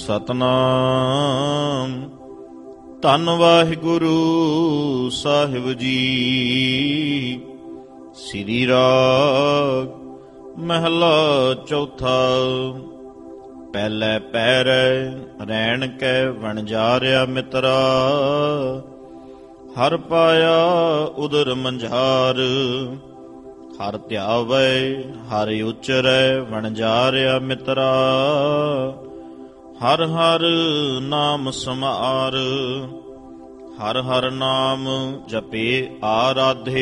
ਸਤਨਾਮ। ਧੰਨ ਵਾਹਿਗੁਰੂ ਸਾਹਿਬ ਜੀ। ਸ੍ਰੀ ਰਾਗ ਮਹਿਲਾ ਚੌਥਾ। ਪਹਿਲੇ ਪੈਰੈ ਰੈਣ ਕੈ ਵਣਜਾਰਿਆ ਮਿੱਤਰਾ, ਹਰ ਪਾਇਆ ਉਦਰ ਮੰਝਾਰ। ਹਰ ਧਿਆਵੈ ਹਰ ਉਚਰੈ ਵਣਜਾਰਿਆ ਮਿੱਤਰਾ, ਹਰ ਹਰ ਨਾਮ ਸਮਾਰ। ਹਰ ਹਰ ਨਾਮ ਜਪੇ ਆਰਾਧੇ,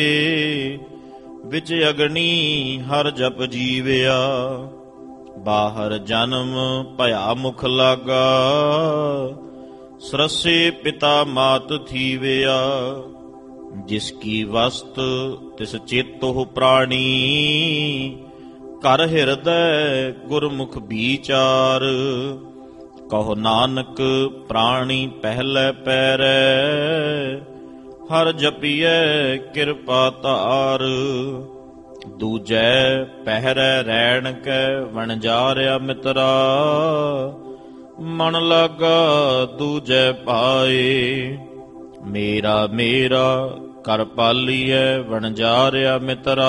ਵਿੱਚ ਅਗਨੀ ਹਰ ਜਪ ਜੀਵਿਆ। ਬਾਹਰ ਜਨਮ ਭਇਆ ਮੁਖ ਲਾਗਾ, ਸਰਸੇ ਪਿਤਾ ਮਾਤ ਥੀਵਿਆ। ਜਿਸ ਕੀ ਵਸਤ ਤਿਸ ਚੇਤੋ ਪ੍ਰਾਣੀ, ਕਰ ਹਿਰਦੈ ਗੁਰਮੁਖ ਵਿਚਾਰ। ਕਹੋ ਨਾਨਕ ਪ੍ਰਾਣੀ ਪਹਿਲੇ ਪੈਰੈ, ਹਰ ਜਪੀਐ ਕਿਰਪਾ ਧਾਰ। ਦੂਜੈ ਪਹਿਰੈ ਰੈਣ ਕੈ ਵਣਜਾਰਿਆ ਮਿੱਤਰਾ, ਮਨ ਲਾਗਾ ਦੂਜੈ ਪਾਏ। ਮੇਰਾ ਮੇਰਾ ਕਰ ਪਾਲੀਐ ਵਣਜਾਰਿਆ ਮਿੱਤਰਾ,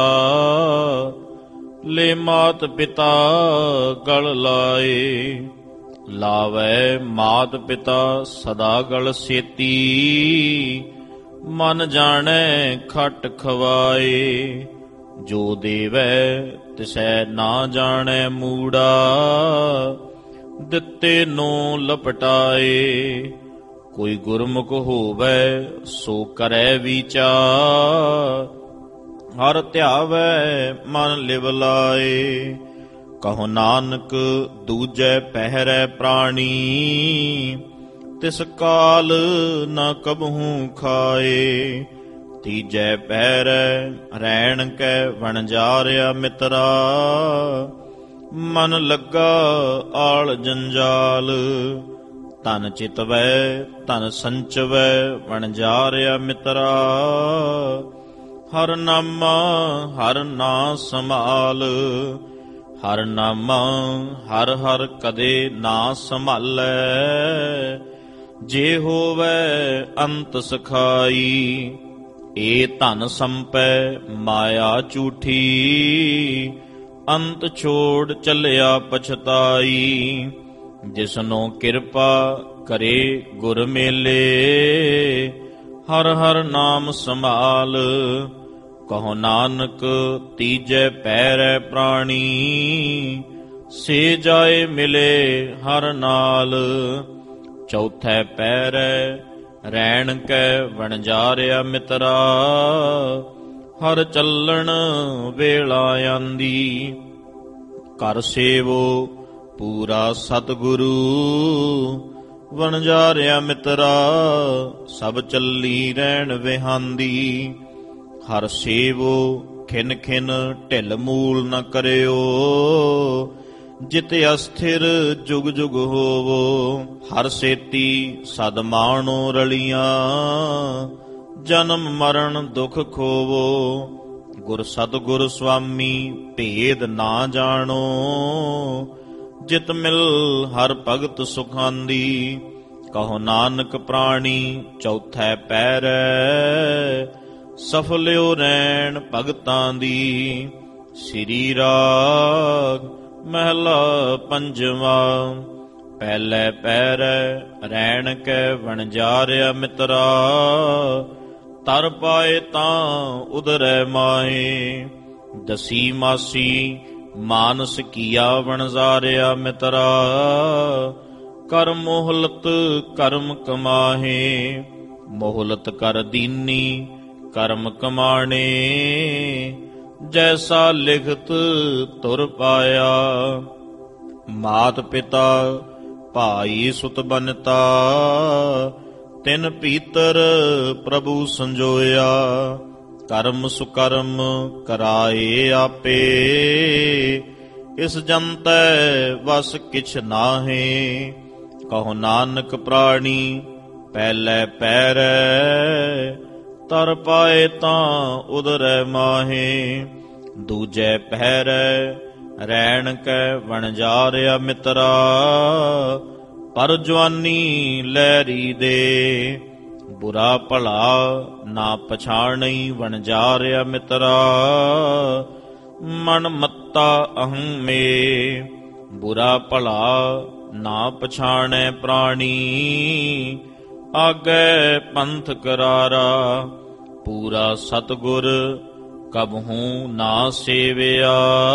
ਲੈ ਮਾਤ ਪਿਤਾ ਗਲ ਲਾਏ। ਲਾਵੈ ਮਾਤ ਪਿਤਾ ਸਦਾ ਗਲ ਸੇਤੀ, ਮਨ ਜਾਣੈ ਖਟ ਖਵਾਏ। ਜੋ ਦੇਵੈ ਤਿਸੈ ਨਾ ਜਾਣੈ ਮੂੜਾ, ਦਿੱਤੇ ਨੂੰ ਲਪਟਾਏ। ਕੋਈ ਗੁਰਮੁਖ ਹੋਵੈ ਸੋ ਕਰੈ ਵਿਚਾਰ, ਹਰ ਧਿਆਵੈ ਮਨ ਲਿਵ ਲਾਏ। ਕਹੋ ਨਾਨਕ ਦੂਜੈ ਪਹਿਰੈ ਪ੍ਰਾਣੀ, ਤਿਸ ਕਾਲ ਨਾ ਕਬਹੂ ਖਾਏ। ਤੀਜੈ ਪਹਿਰੈ ਰੈਣ ਕੈ ਵਣਜਾਰਿਆ ਮਿੱਤਰਾ, ਮਨ ਲੱਗਾ ਆਲ ਜੰਜਾਲ। ਧਨ ਚਿਤਵੈ ਧਨ ਸੰਚਵੈ ਵਣਜਾਰਿਆ ਮਿੱਤਰਾ, ਹਰ ਨਾਮਾ ਹਰ ਨਾ ਸੰਭਾਲ। ਹਰ ਨਾਮਾ ਹਰ ਹਰ ਕਦੇ ਨਾ ਸੰਭਾਲੈ, ਜੇ ਹੋਵੈ ਅੰਤ ਸਖਾਈ। ਏ ਧਨ ਸੰਪੈ ਮਾਇਆ ਝੂਠੀ, ਅੰਤ ਛੋੜ ਚੱਲਿਆ ਪਛਤਾਈ। ਜਿਸਨੋ ਕਿਰਪਾ ਕਰੇ ਗੁਰ ਮੇਲੇ, ਹਰ ਹਰ ਨਾਮ ਸੰਭਾਲ। ਕਹੋ ਨਾਨਕ ਤੀਜੈ ਪੈਰੈ ਪ੍ਰਾਣੀ, ਸੇ ਜਾਏ ਮਿਲੇ ਹਰ ਨਾਲ। ਚੌਥੈ ਪੈਰੈ ਰੈਣ ਕੈ ਵਣਜਾਰਿਆ ਮਿੱਤਰਾ, ਹਰ ਚੱਲਣ ਵੇਲਾ ਆਂਦੀ। ਕਰ ਸੇਵੋ ਪੂਰਾ ਸਤਿਗੁਰੂ, ਵਣਜਾਰਿਆ ਮਿੱਤਰਾ ਸਭ ਚੱਲੀ ਰਹਿਣ ਵਿਹਾਂਦੀ। ਹਰ ਸੇਵੋ ਖਿਨ ਖਿਨ ਢਿਲ ਮੂਲ ਨ ਕਰਿਓ, ਜਿਤ ਅਸਥਿਰ ਜੁਗ ਜੁਗ ਹੋਵੋ। ਹਰ ਸੇਤੀ ਸਦ ਮਾਣੋ ਰਲੀਆਂ, ਜਨਮ ਮਰਨ ਦੁਖ ਖੋਵੋ। ਗੁਰ ਸਤਿਗੁਰ ਸੁਆਮੀ ਭੇਦ ਨਾ ਜਾਣੋ, ਜਿਤ ਮਿਲ ਹਰ ਭਗਤ ਸੁਖਾਂਦੀ। ਕਹੋ ਨਾਨਕ ਪ੍ਰਾਣੀ ਚੌਥੈ ਪੈਰੈ, ਸਫਲਿਓ ਰੈਣ ਭਗਤਾਂ ਦੀ। ਸ੍ਰੀ ਰਾਗ ਮਹਿਲਾ ਪੰਜਵਾ। ਪਹਿਲੇ ਪੈਰੈ ਰੈਣ ਕੈ ਵਣਜਾਰਿਆ ਮਿੱਤਰਾ, ਤਰ ਪਾਏ ਤਾਂ ਉਦਰੈ ਮਾਏ। ਦਸੀ ਮਾਸੀ ਮਾਨਸ ਕੀਆ ਵਣਜਾਰਿਆ ਮਿੱਤਰਾ, ਕਰ ਮੋਹਲਤ ਕਰਮ ਕਮਾਹੇ। ਮੋਹਲਤ ਕਰ ਦੀਨੀ ਕਰਮ ਕਮਾਣੇ, ਜੈਸਾ ਲਿਖਤ ਤੁਰ ਪਾਇਆ। ਮਾਤ ਪਿਤਾ ਭਾਈ ਸੁਤ ਬਨਤਾ, ਤਿਨ ਭੀਤਰ ਪ੍ਰਭੂ ਸੰਜੋਇਆ। ਕਰਮ ਸੁਕਰਮ ਕਰਾਏ ਆਪੇ, ਇਸ ਜੰਤੈ ਵਸ ਕਿਛ ਨਾਹੇ। ਕਹੋ ਨਾਨਕ ਪ੍ਰਾਣੀ ਪਹਿਲੇ ਪੈਰੈ, ਤਰ ਪਾਏ ਤਾਂ ਉਦਰੈ ਮਾਹੇ। ਦੂਜੈ ਪਹਿਰੈ ਰੈਣ ਕੈ ਵਣਜਾਰਿਆ ਮਿੱਤਰਾ, ਪਰ ਜਵਾਨੀ ਲਹਿਰੀ ਦੇ। ਬੁਰਾ ਭਲਾ ਨਾ ਪਛਾਣਈ ਵਣਜਾਰਿਆ ਮਿੱਤਰਾ, ਮਨ ਮੱਤਾ ਅਹੰ ਮੇ। ਬੁਰਾ ਭਲਾ ਨਾ ਪਛਾਣੈ ਪ੍ਰਾਣੀ, ਆਗੈ ਪੰਥ ਕਰਾਰਾ। ਪੂਰਾ ਸਤਿਗੁਰ ਕਬਹੂ ਨਾ ਸੇਵਿਆ,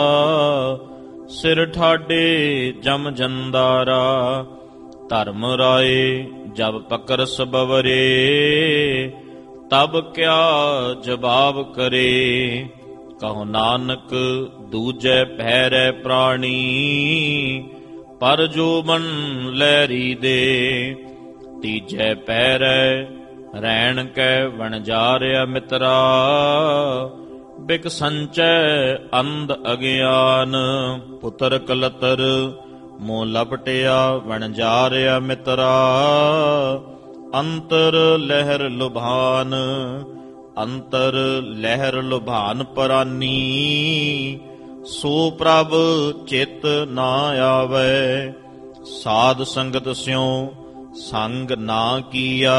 ਸਿਰ ਠਾਡੇ ਜਮ ਜੰਦਾਰਾ। ਧਰਮ ਰਾਏ ਜਬ ਪਕਰਸ ਬਵਰੇ, ਤਬ ਕਿਆ ਜਵਾਬ ਕਰੇ। ਕਹੋ ਨਾਨਕ ਦੂਜੈ ਪਹਿਰੈ ਪ੍ਰਾਣੀ, ਪਰ ਜੋਬਨ ਲਹਿਰੀ ਦੇ। ਤੀਜੈ ਪਹਿਰੈ ਰੈਣ ਕੈ ਵਣਜਾਰਿਆ ਮਿੱਤਰਾ, ਬਿਕ ਸੰਚੈ ਅੰਧ ਅਗਿਆਨ। ਪੁੱਤਰ ਕਲਤਰ ਮੋਹ ਲਪਟਿਆ ਵਣਜਾਰਿਆ ਮਿੱਤਰਾ, ਅੰਤਰ ਲਹਿਰ ਲੁਭਾਨ। ਅੰਤਰ ਲਹਿਰ ਲੁਭਾਨ ਪਰਾਨੀ, ਸੋ ਪ੍ਰਭ ਚਿਤ ਨਾ ਆਵੈ। ਸਾਧ ਸੰਗਤ ਸਿਉ ਸੰਗ ਨਾ ਕੀਆ,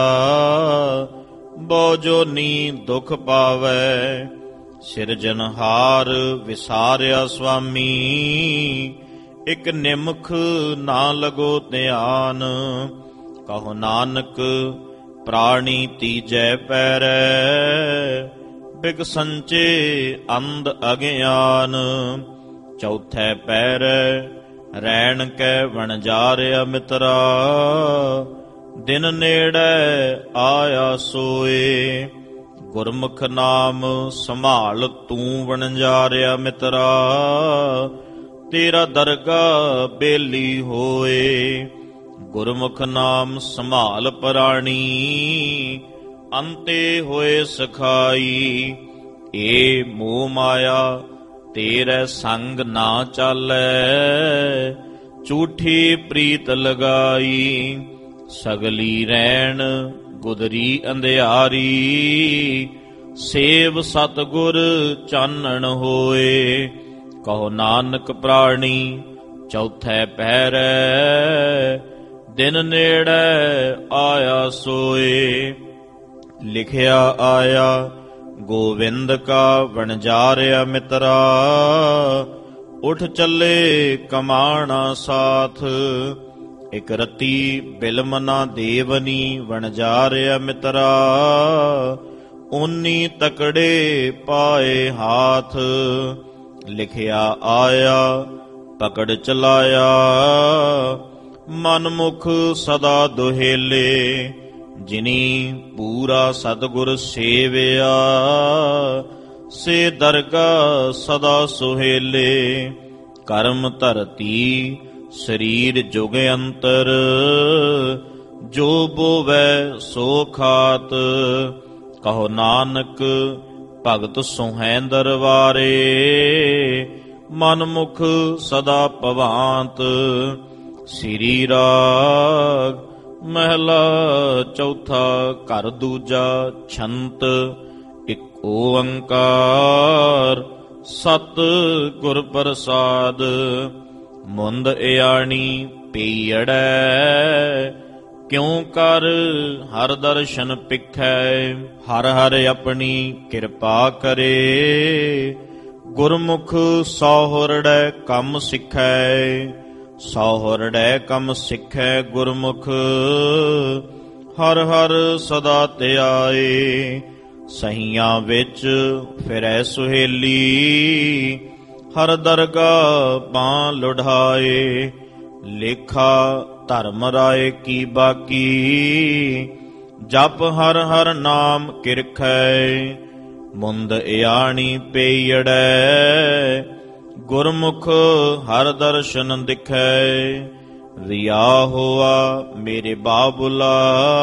ਬਉ ਜੋਨੀ ਦੁਖ ਪਾਵੈ। ਸਿਰਜਨਹਾਰ ਵਿਸਾਰਿਆ ਸੁਆਮੀ, ਇਕ ਨਿਮਖ ਨਾ ਲਗੋ ਧਿਆਨ। ਕਹੋ ਨਾਨਕ ਪ੍ਰਾਣੀ ਤੀਜੈ ਪੈਰੈ, ਬਿਕ ਸੰਚੇ ਅੰਧ ਅਗਿਆਨ। ਚੌਥੈ ਪੈਰੈ ਰੈਣ ਕੈ ਵਣਜਾਰਿਆ ਮਿੱਤਰਾ, ਦਿਨ ਨੇੜੇ ਆਇਆ ਸੋਏ। ਗੁਰਮੁਖ ਨਾਮ ਸੰਭਾਲ ਤੂੰ ਵਣਜਾਰਿਆ ਮਿੱਤਰਾ, ਤੇਰਾ ਦਰਗਾ ਬੇਲੀ ਹੋਏ। ਗੁਰਮੁਖ ਨਾਮ ਸੰਭਾਲ ਪ੍ਰਾਣੀ, ਅੰਤੇ ਹੋਏ ਸਖਾਈ। ਏ ਮੋਹ ਮਾਇਆ ਤੇਰੇ ਸੰਗ ਨਾ ਚਾਲੈ, ਝੂਠੀ ਪ੍ਰੀਤ ਲਗਾਈ। ਸਗਲੀ ਰੈਣ ਗੁਦਰੀ ਅੰਧਿਆਰੀ, ਸੇਵ ਸਤਿਗੁਰ ਚਾਨਣ ਹੋਏ। ਕਹੋ ਨਾਨਕ ਪ੍ਰਾਣੀ ਚੌਥੈ ਪਹਿਰੈ, ਦਿਨ ਨੇੜੇ ਆਇਆ ਸੋਏ। ਲਿਖਿਆ ਆਇਆ ਗੋਵਿੰਦ ਕਾ ਵਣਜਾਰਿਆ ਮਿੱਤਰਾ, ਉਠ ਚੱਲੇ ਕਮਾਣਾ ਸਾਥ। ਇਕ ਰਤੀ ਬਿਲਮ ਨਾ ਦੇਵਨੀ ਵਣਜਾਰਿਆ ਮਿੱਤਰਾ, ਓਨੀ ਤਕੜੇ ਪਾਏ ਹਾਥ। ਲਿਖਿਆ ਆਇਆ ਪਕੜ ਚਲਾਇਆ, ਮਨਮੁਖ ਸਦਾ ਦੁਹੇਲੇ। ਜਿਨੀ ਪੂਰਾ ਸਤਿਗੁਰ ਸੇਵਿਆ, ਸੇ ਦਰਗਾ ਸਦਾ ਸੁਹੇਲੇ। ਕਰਮ ਧਰਤੀ ਸਰੀਰ ਜੁਗ ਅੰਤਰ, ਜੋ ਬੋਵੈ ਸੋ ਖਾਤ। ਕਹੋ ਨਾਨਕ ਭਗਤ ਸੁਹੈ ਦਰਬਾਰੇ, ਮਨਮੁਖ ਸਦਾ ਭਵਾਂਤ। ਸ੍ਰੀ ਰਾਗ ਮਹਿਲਾ ਚੌਥਾ, ਘਰ ਦੂਜਾ, ਛੰਤ ਇਕ ਓੰਕਾਰ। ਸਤ ਗੁਰ ਪ੍ਰਸਾਦ, ਮੁੰਦ ਇਆਣੀ ਪੀੜੈ, ਕਿਉ ਕਰ ਹਰ ਦਰਸ਼ਨ ਪਿਖੈ। ਹਰ ਹਰ ਆਪਣੀ ਕਿਰਪਾ ਕਰੇ, ਗੁਰਮੁਖ ਸੌਹਰੜੈ ਕੰਮ ਸਿਖੈ। ਸੌਹਰੜੈ ਕੰਮ ਸਿਖੈ ਗੁਰਮੁਖ, ਹਰ ਹਰ ਸਦਾ ਧਿਆਏ। ਸਹੀਆਂ ਵਿੱਚ ਫਿਰੈ ਸੁਹੇਲੀ, ਹਰ ਦਰਗਾ ਬਾਂਹ ਲੁਢਾਏ। ਲੇਖਾ ਧਰਮ ਰਾਏ ਕੀ ਬਾਕੀ, ਜਪ ਹਰ ਹਰ ਨਾਮ ਕਿਰਖੈ। ਮੁੰਦ ਇਆਣੀ ਪੇੜੈ, ਗੁਰਮੁਖ ਹਰ ਦਰਸ਼ਨ ਦਿਖੈ। ਰਿਆ ਹੋਆ ਮੇਰੇ ਬਾਬੁਲਾ,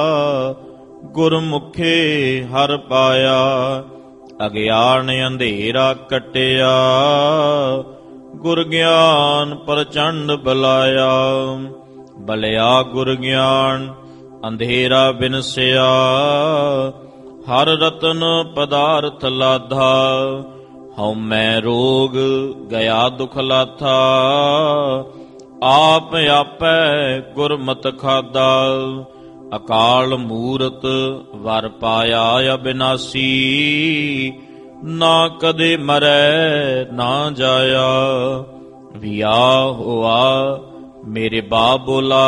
ਗੁਰਮੁਖੇ ਹਰ ਪਾਇਆ। ਅਗਿਆਨ ਅੰਧੇਰਾ ਕਟਿਆ, ਗੁਰ ਗਿਆਨ ਪ੍ਰਚੰਡ ਬਲਾਇਆ। ਬਲਿਆ ਗੁਰ ਗਿਆਨ ਅੰਧੇਰਾ ਬਿਨਸਿਆ, ਹਰ ਰਤਨ ਪਦਾਰਥ ਲਾਧਾ। ਹਉਮੈ ਰੋਗ ਗਿਆ ਦੁਖ ਲਾਥਾ, ਆਪ ਆਪੈ ਗੁਰਮਤਿ ਖਾਦਾ, ਅਕਾਲ ਮੂਰਤ ਵਰ ਪਾਇਆ ਅਬਿਨਾਸੀ, ਨਾ ਕਦੇ ਮਰੈ ਨਾ ਜਾਇਆ। ਵਿਆਹ ਹੋਆ ਮੇਰੇ ਬਾਬੁਲਾ,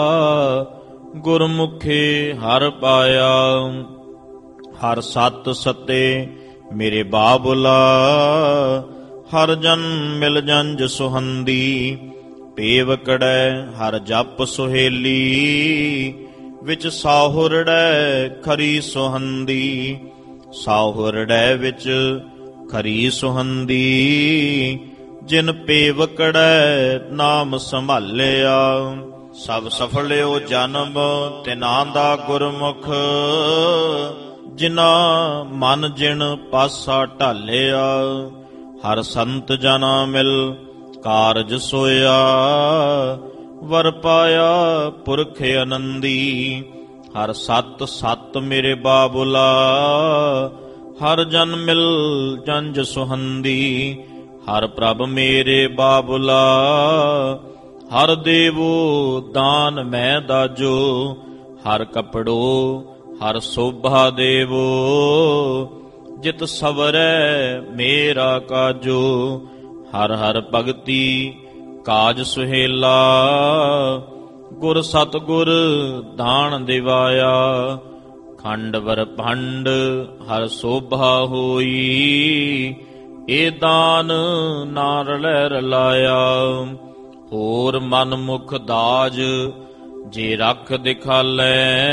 ਗੁਰਮੁਖੇ ਹਰ ਪਾਇਆ। ਹਰ ਸਤ ਸਤੇ ਮੇਰੇ ਬਾਬੁਲਾ, ਹਰ ਜਨ ਮਿਲ ਜੰਜ ਸੁਹੰਦੀ। ਪੇਵਕੜੈ ਹਰ ਜਪ ਸੁਹੇਲੀ, ਵਿੱਚ ਸਾਹੁਰੜੈ ਖਰੀ ਸੁਹੰਦੀ। ਸਾਹੁਰੜੈ ਵਿੱਚ ਖਰੀ ਸੁਹੰਦੀ, ਜਿਨ ਪੇਵਕੜੈ ਨਾਮ ਸੰਭਾਲਿਆ। ਸਭ ਸਫਲਿਓ ਜਨਮ ਤਿਨਾਂ ਦਾ ਗੁਰਮੁਖ, ਜਿਨਾ ਮਨ ਜਿਣ ਪਾਸਾ ਢਾਲਿਆ। ਹਰ ਸੰਤ ਜਨਾ ਮਿਲ ਕਾਰਜ ਸੋਇਆ, ਵਰ ਪਾਇਆ ਪੁਰਖ ਆਨੰਦੀ। ਹਰ ਸਤ ਸਤ ਮੇਰੇ ਬਾਬੁਲਾ, ਹਰ ਜਨ ਮਿਲ ਜੰਜ ਸੁਹੰਦੀ। ਹਰ ਪ੍ਰਭ ਮੇਰੇ ਬਾਬੁਲਾ, ਹਰ ਦੇਵੋ ਦਾਨ ਮੈਂ ਦਾਜੋ। ਹਰ ਕਪੜੋ ਹਰ ਸੋਭਾ ਦੇਵੋ, ਜਿਤ ਸਵਰੈ ਮੇਰਾ ਕਾਜੋ। ਹਰ ਹਰ ਭਗਤੀ ਕਾਜ ਸੁਹੇਲਾ, ਗੁਰ ਸਤਿਗੁਰ ਦਾਨ ਦਿਵਾਇਆ। ਖੰਡ ਵਰ ਭੰਡ ਹਰ ਸੋਭਾ ਹੋਈ, ਏ ਦਾਨ ਨਾ ਰਲੈ ਰਲਾਇਆ। ਹੋਰ ਮਨ ਮੁਖ ਦਾਜ ਜੇ ਰਖ ਦਿਖਾਲੈ,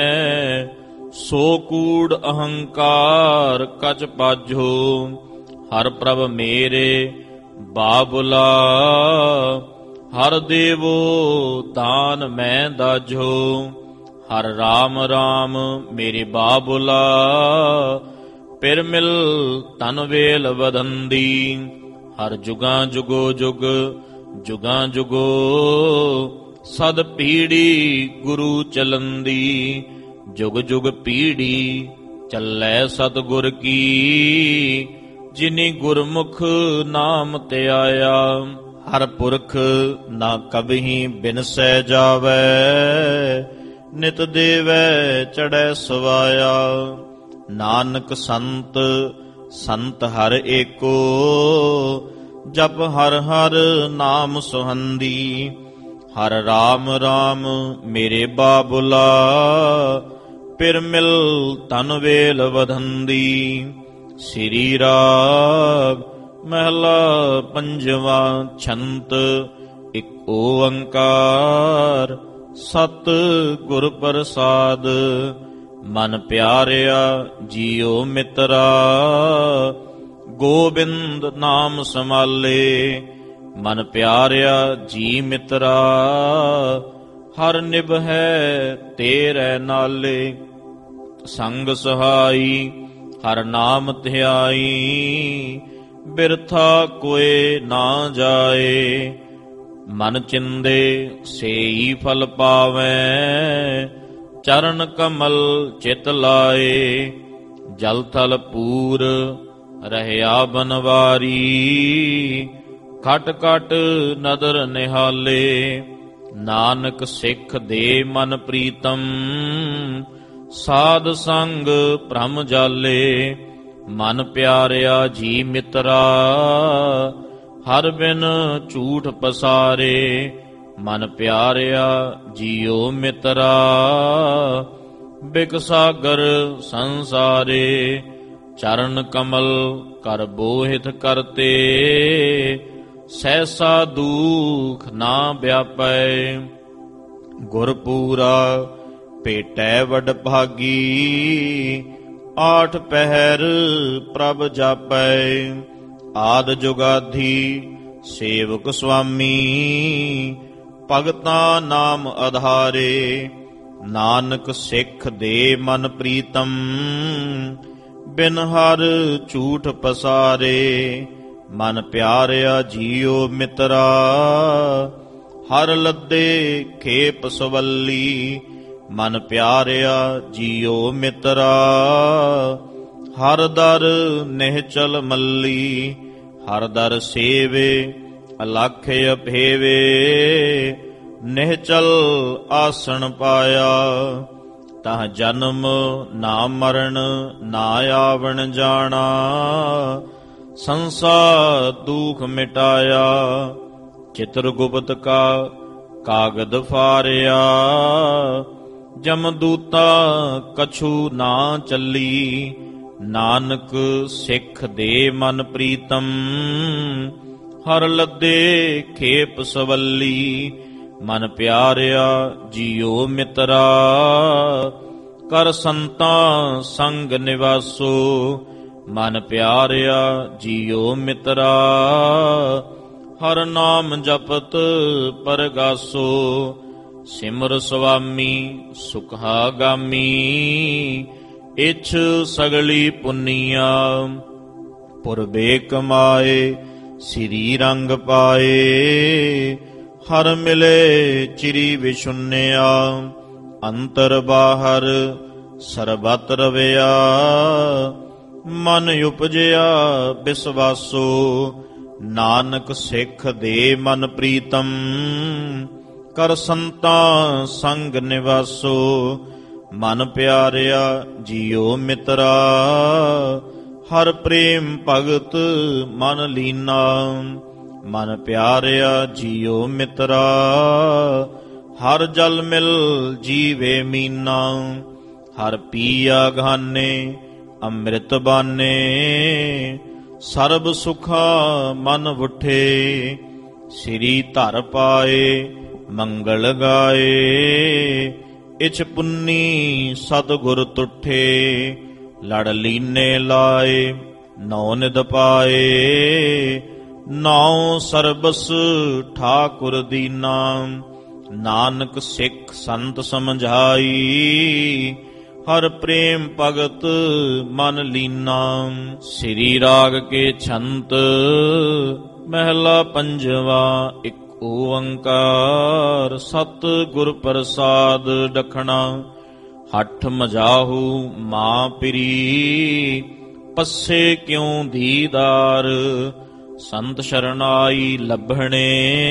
ਸੋ ਕੂੜ ਅਹੰਕਾਰ ਕਛ ਪਾਜੋ। ਹਰ ਪ੍ਰਭ ਮੇਰੇ ਬਾਬੁਲਾ, ਹਰ ਦੇਵੋ ਦਾਨ ਮੈਂ ਦਾਜੋ। ਹਰ ਰਾਮ ਰਾਮ ਮੇਰੇ ਬਾਬੁਲਾ, ਪਿਰ ਮਿਲ ਤਨ ਵੇਲ ਵਦੰਦੀ। ਹਰ ਜੁਗਾਂ ਜੁਗੋ ਜੁਗ ਜੁਗਾਂ ਜੁਗੋ, ਸਦ ਪੀੜੀ ਗੁਰੂ ਚਲੰਦੀ। ਜੁਗ ਜੁਗ ਪੀੜੀ ਚੱਲੈ ਸਤਿਗੁਰ ਕੀ, ਜਿਨੀ ਗੁਰਮੁਖ ਨਾਮ ਧਿਆਇਆ। ਹਰ ਪੁਰਖ ਨਾ ਕਬਹੀ ਬਿਨਸੈ ਜਾਵੈ, ਨਿਤ ਦੇਵੈ ਚੜੈ ਸਵਾਇਆ। ਨਾਨਕ ਸੰਤ ਸੰਤ ਹਰ ਏਕੋ, ਜਪ ਹਰ ਹਰ ਨਾਮ ਸੁਹੰਦੀ। ਹਰ ਰਾਮ ਰਾਮ ਮੇਰੇ ਬਾਬੁਲਾ, ਪਿਰ ਮਿਲ ਤਨ ਵੇਲ ਵਦੰਦੀ। ਸ੍ਰੀ ਰਾਗ ਮਹਿਲਾ ਪੰਜਵਾ, ਛੰਤ ਇਕ ਓੰਕਾਰ, ਸਤ ਗੁਰ ਪ੍ਰਸਾਦ। ਮਨ ਪਿਆਰਿਆ ਜੀਉ ਮਿਤਰਾ, ਗੋਬਿੰਦ ਨਾਮ ਸਮਾਲੇ। ਮਨ ਪਿਆਰਿਆ ਜੀ ਮਿਤਰਾ, ਹਰ ਨਿਭੈ ਤੇਰੇ ਨਾਲੇ। ਸੰਗ ਸਹਾਈ ਹਰ ਨਾਮ ਧਿਆਈ, ਬਿਰਥਾ ਕੋਏ ਨਾ ਜਾਏ। ਮਨ ਚਿੰਦੇ ਸੇਈ ਫਲ ਪਾਵੈ, ਚਰਨ ਕਮਲ ਚਿਤ ਲਾਏ। ਜਲ ਥਲ ਪੂਰ ਰਹਿਆ ਬਨਵਾਰੀ, ਖਟ ਖਟ ਨਦਰ ਨਿਹਾਲੇ। ਨਾਨਕ ਸਿੱਖ ਦੇ ਮਨ ਪ੍ਰੀਤਮ, ਸਾਧ ਸੰਗ ਭ੍ਰਮ ਜਾਲੇ। ਮਨ ਪਿਆਰਿਆ ਜੀ ਮਿਤਰਾ, ਹਰ ਬਿਨ ਝੂਠ ਪਸਾਰੇ। ਮਨ ਪਿਆਰਿਆ ਜੀਉ ਮਿਤਰਾ, ਬਿਕ ਸਾਗਰ ਸੰਸਾਰੇ। ਚਰਨ ਕਮਲ ਕਰ ਬੋਹਿਤ ਕਰਤੇ, ਸਹਿਸਾ ਦੁਖ ਨਾ ਵਿਆਪੈ। ਗੁਰ ਪੂਰਾ ਭੇਟੈ ਵਡ ਭਾਗੀ, ਆਠ ਪਹਿਰ ਪ੍ਰਭ ਜਾਪੈ। ਆਦ ਜੁਗਾਧੀ ਸੇਵਕ ਸੁਆਮੀ, ਭਗਤਾਂ ਨਾਮ ਆਧਾਰੇ। ਨਾਨਕ ਸਿੱਖ ਦੇ ਮਨ ਪ੍ਰੀਤਮ, ਬਿਨ ਹਰ ਝੂਠ ਪਸਾਰੇ। ਮਨ ਪਿਆਰਿਆ ਜੀਉ ਮਿਤਰਾ, ਹਰ ਲੱਦੇ ਖੇਪ ਸਵੱਲੀ। ਮਨ ਪਿਆਰਿਆ ਜੀਉ ਮਿਤਰਾ, ਹਰ ਦਰ ਨਿਹਚਲ ਮੱਲੀ। ਹਰ ਦਰ ਸੇਵੇ ਅਲਖ ਅਭੇਵੇ, ਨਿਹਚਲ ਆਸਣ ਪਾਇਆ। ਤਹ ਜਨਮ ਨਾ ਮਰਨ ਨਾ ਆਵਣ ਜਾਣਾ, ਸੰਸਾਰ ਦੁਖ ਮਿਟਾਇਆ। ਚਿਤਰਗੁਪਤ ਕਾ ਕਾਗਦ ਫਾਰਿਆ, ਜਮਦੂਤਾ ਕਛੂ ਨਾ ਚੱਲੀ। ਨਾਨਕ ਸਿੱਖ ਦੇ ਮਨ ਪ੍ਰੀਤਮ, ਹਰ ਲੱਦੇ ਖੇਪ ਸਵੱਲੀ। ਮਨ ਪਿਆਰਿਆ ਜੀਓ ਮਿਤਰਾ, ਕਰ ਸੰਤਾਂ ਸੰਗ ਨਿਵਾਸੋ। ਮਨ ਪਿਆਰਿਆ ਜੀਓ ਮਿਤਰਾ, ਹਰ ਨਾਮ ਜਪਤ ਪਰਗਾਸੋ। ਸਿਮਰ ਸੁਆਮੀ ਸੁਖਾਗਾਮੀ, ਇਛ ਸਗਲੀ ਪੁੰਨੀਆ। ਪੁਰਬੇ ਕਮਾਏ ਸ੍ਰੀ ਰੰਗ ਪਾਏ, ਹਰ ਮਿਲੇ ਚਿਰੀ ਵਿਸ਼ੁੰਨਿਆ। ਅੰਤਰ ਬਾਹਰ ਸਰਬਤ ਰਵਿਆ, ਮਨ ਉਪਜਿਆ ਬਿਸਵਾਸੋ। ਨਾਨਕ ਸਿੱਖ ਦੇ ਮਨ ਪ੍ਰੀਤਮ, ਕਰ ਸੰਤਾਂ ਸੰਗ ਨਿਵਾਸੋ। ਮਨ ਪਿਆਰਿਆ ਜੀਓ ਮਿਤਰਾ, ਹਰ ਪ੍ਰੇਮ ਭਗਤ ਮਨ ਲੀਨਾ। ਮਨ ਪਿਆਰਿਆ ਜੀਓ ਮਿਤਰਾ, ਹਰ ਜਲ ਮਿਲ ਜੀਵੇ ਮੀਨਾ। ਹਰ ਪੀਆ ਗਾਨੇ ਅੰਮ੍ਰਿਤ ਬਾਨੇ, ਸਰਬ ਸੁਖਾ ਮਨ ਵੁਠੇ। ਸ੍ਰੀ ਧਰ ਪਾਏ ਮੰਗਲ ਗਾਏ, ਇਛ ਪੁੰਨੀ ਸਤਿਗੁਰ ਤੁਠੇ। ਲੜ ਲੀਨੇ ਲਾਏ ਨੌ ਨਿਧ ਪਾਏ, ਨਾਉ ਸਰਬਸ ਠਾਕੁਰ ਦੀਨਾ। ਨਾਨਕ ਸਿੱਖ ਸੰਤ ਸਮਝਾਈ, ਹਰ ਪ੍ਰੇਮ ਭਗਤ ਮਨ ਲੀਨਾ। ਸ੍ਰੀ ਰਾਗ ਕੇ ਛੰਤ ਮਹਿਲਾ ਪੰਜਵਾ। ਇੱਕ ਓੰਕਾਰ ਸਤਿਗੁਰ ਪ੍ਰਸਾਦ ਡਖਣਾ। ਹੱਠ ਮਜਾਹੂ ਮਾਂ ਪਿਰੀ, ਪੱਸੇ ਕਿਉ ਦੀਦਾਰ। ਸੰਤ ਸ਼ਰਨਾਈ ਲੱਭਣੇ,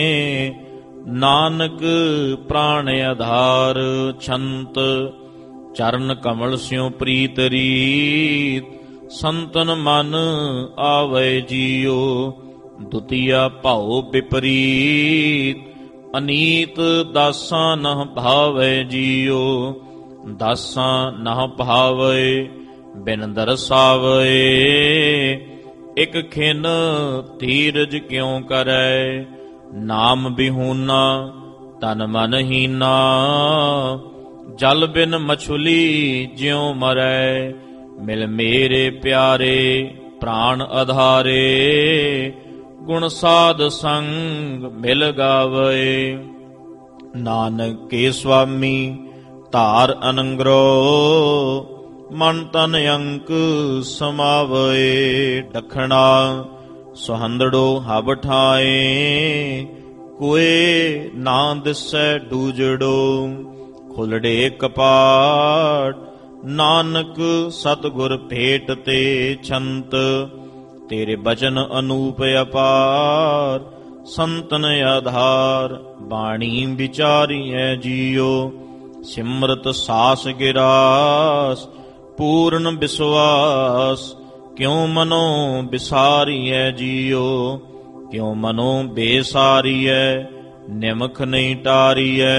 ਨਾਨਕ ਪ੍ਰਾਣ ਆਧਾਰ। ਛੰਤ ਚਰਨ ਕਮਲ ਸਿਉ ਪ੍ਰੀਤ ਰੀਤ, ਸੰਤਨ ਮਨ ਆਵੇ ਜੀਓ। ਦੁਤੀਆ ਭਾਉ ਵਿਪਰੀਤ, ਅਨੀਤ ਦਾਸਾਂ ਨਹ ਭਾਵੇ ਜੀਓ। ਦਾਸਾਂ ਨਹ ਭਾਵੇ ਬਿਨ ਦਰਸਾਵੇ, ਇਕ ਖਿਨ ਧੀਰਜ ਕਿਉ ਕਰੈ। ਨਾਮ ਬਿਹੂਨਾ ਤਨ ਮਨ ਹੀਨਾ, ਜਲ ਬਿਨ ਮਛਲੀ ਜਿਉ ਮਰੈ। ਮਿਲ ਮੇਰੇ ਪਿਆਰੇ ਪ੍ਰਾਣ ਆਧਾਰੇ, ਗੁਣ ਸਾਧ ਸੰਗ ਮਿਲ ਗਾਵੇ। ਨਾਨਕ ਕੇ ਸੁਆਮੀ ਧਾਰ ਅਨੰਗਰੋ, ਮਨ ਤਨ ਅੰਕ ਸਮਾਵੇ। ਡਖਣਾ ਸੁਹੰਦੜੋ ਹਬ ਠਾਏ, ਕੋਏ ਨਾ ਦਿਸੈ ਡੂਜੜੋ। ਖੁਲੜੇ ਕਪਾਟ ਨਾਨਕ ਸਤਿਗੁਰ ਭੇਟ ਤੇ। ਛੰਤ ਤੇਰੇ ਬਚਨ ਅਨੂਪ ਅਪਾਰ, ਸੰਤਨ ਆਧਾਰ। ਬਾਣੀ ਵਿਚਾਰੀਐ ਜੀਓ, ਸਿਮਰਤ ਸਾਸ ਗਿਰਾਸ। ਪੂਰਨ ਵਿਸਵਾਸ ਕਿਉ ਮਨੋ ਬਿਸਾਰੀਐ ਜੀਓ। ਕਿਉ ਮਨੋ ਬੇਸਾਰੀਐ, ਨਿਮਖ ਨਹੀਂ ਟਾਰੀਐ।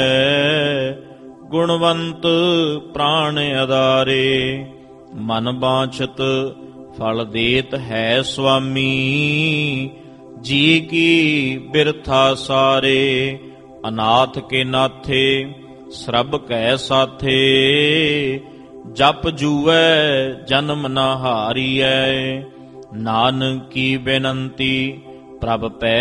ਗੁਣਵੰਤ ਪ੍ਰਾਣ ਆਧਾਰੇ, ਮਨ ਬਾਛਤ ਫਲ ਦੇਤ ਹੈ ਸੁਆਮੀ। ਜੀ ਕੀ ਬਿਰਥਾ ਸਾਰੇ, ਅਨਾਥ ਕੇ ਨਾਥੇ ਸਰਬ ਕੈ ਸਾਥੇ। ਜਪ ਜੂਐ ਜਨਮ ਨਾ ਹਾਰੀਐ, ਨਾਨਕ ਕੀ ਬੇਨੰਤੀ ਪ੍ਰਭ ਪੈ।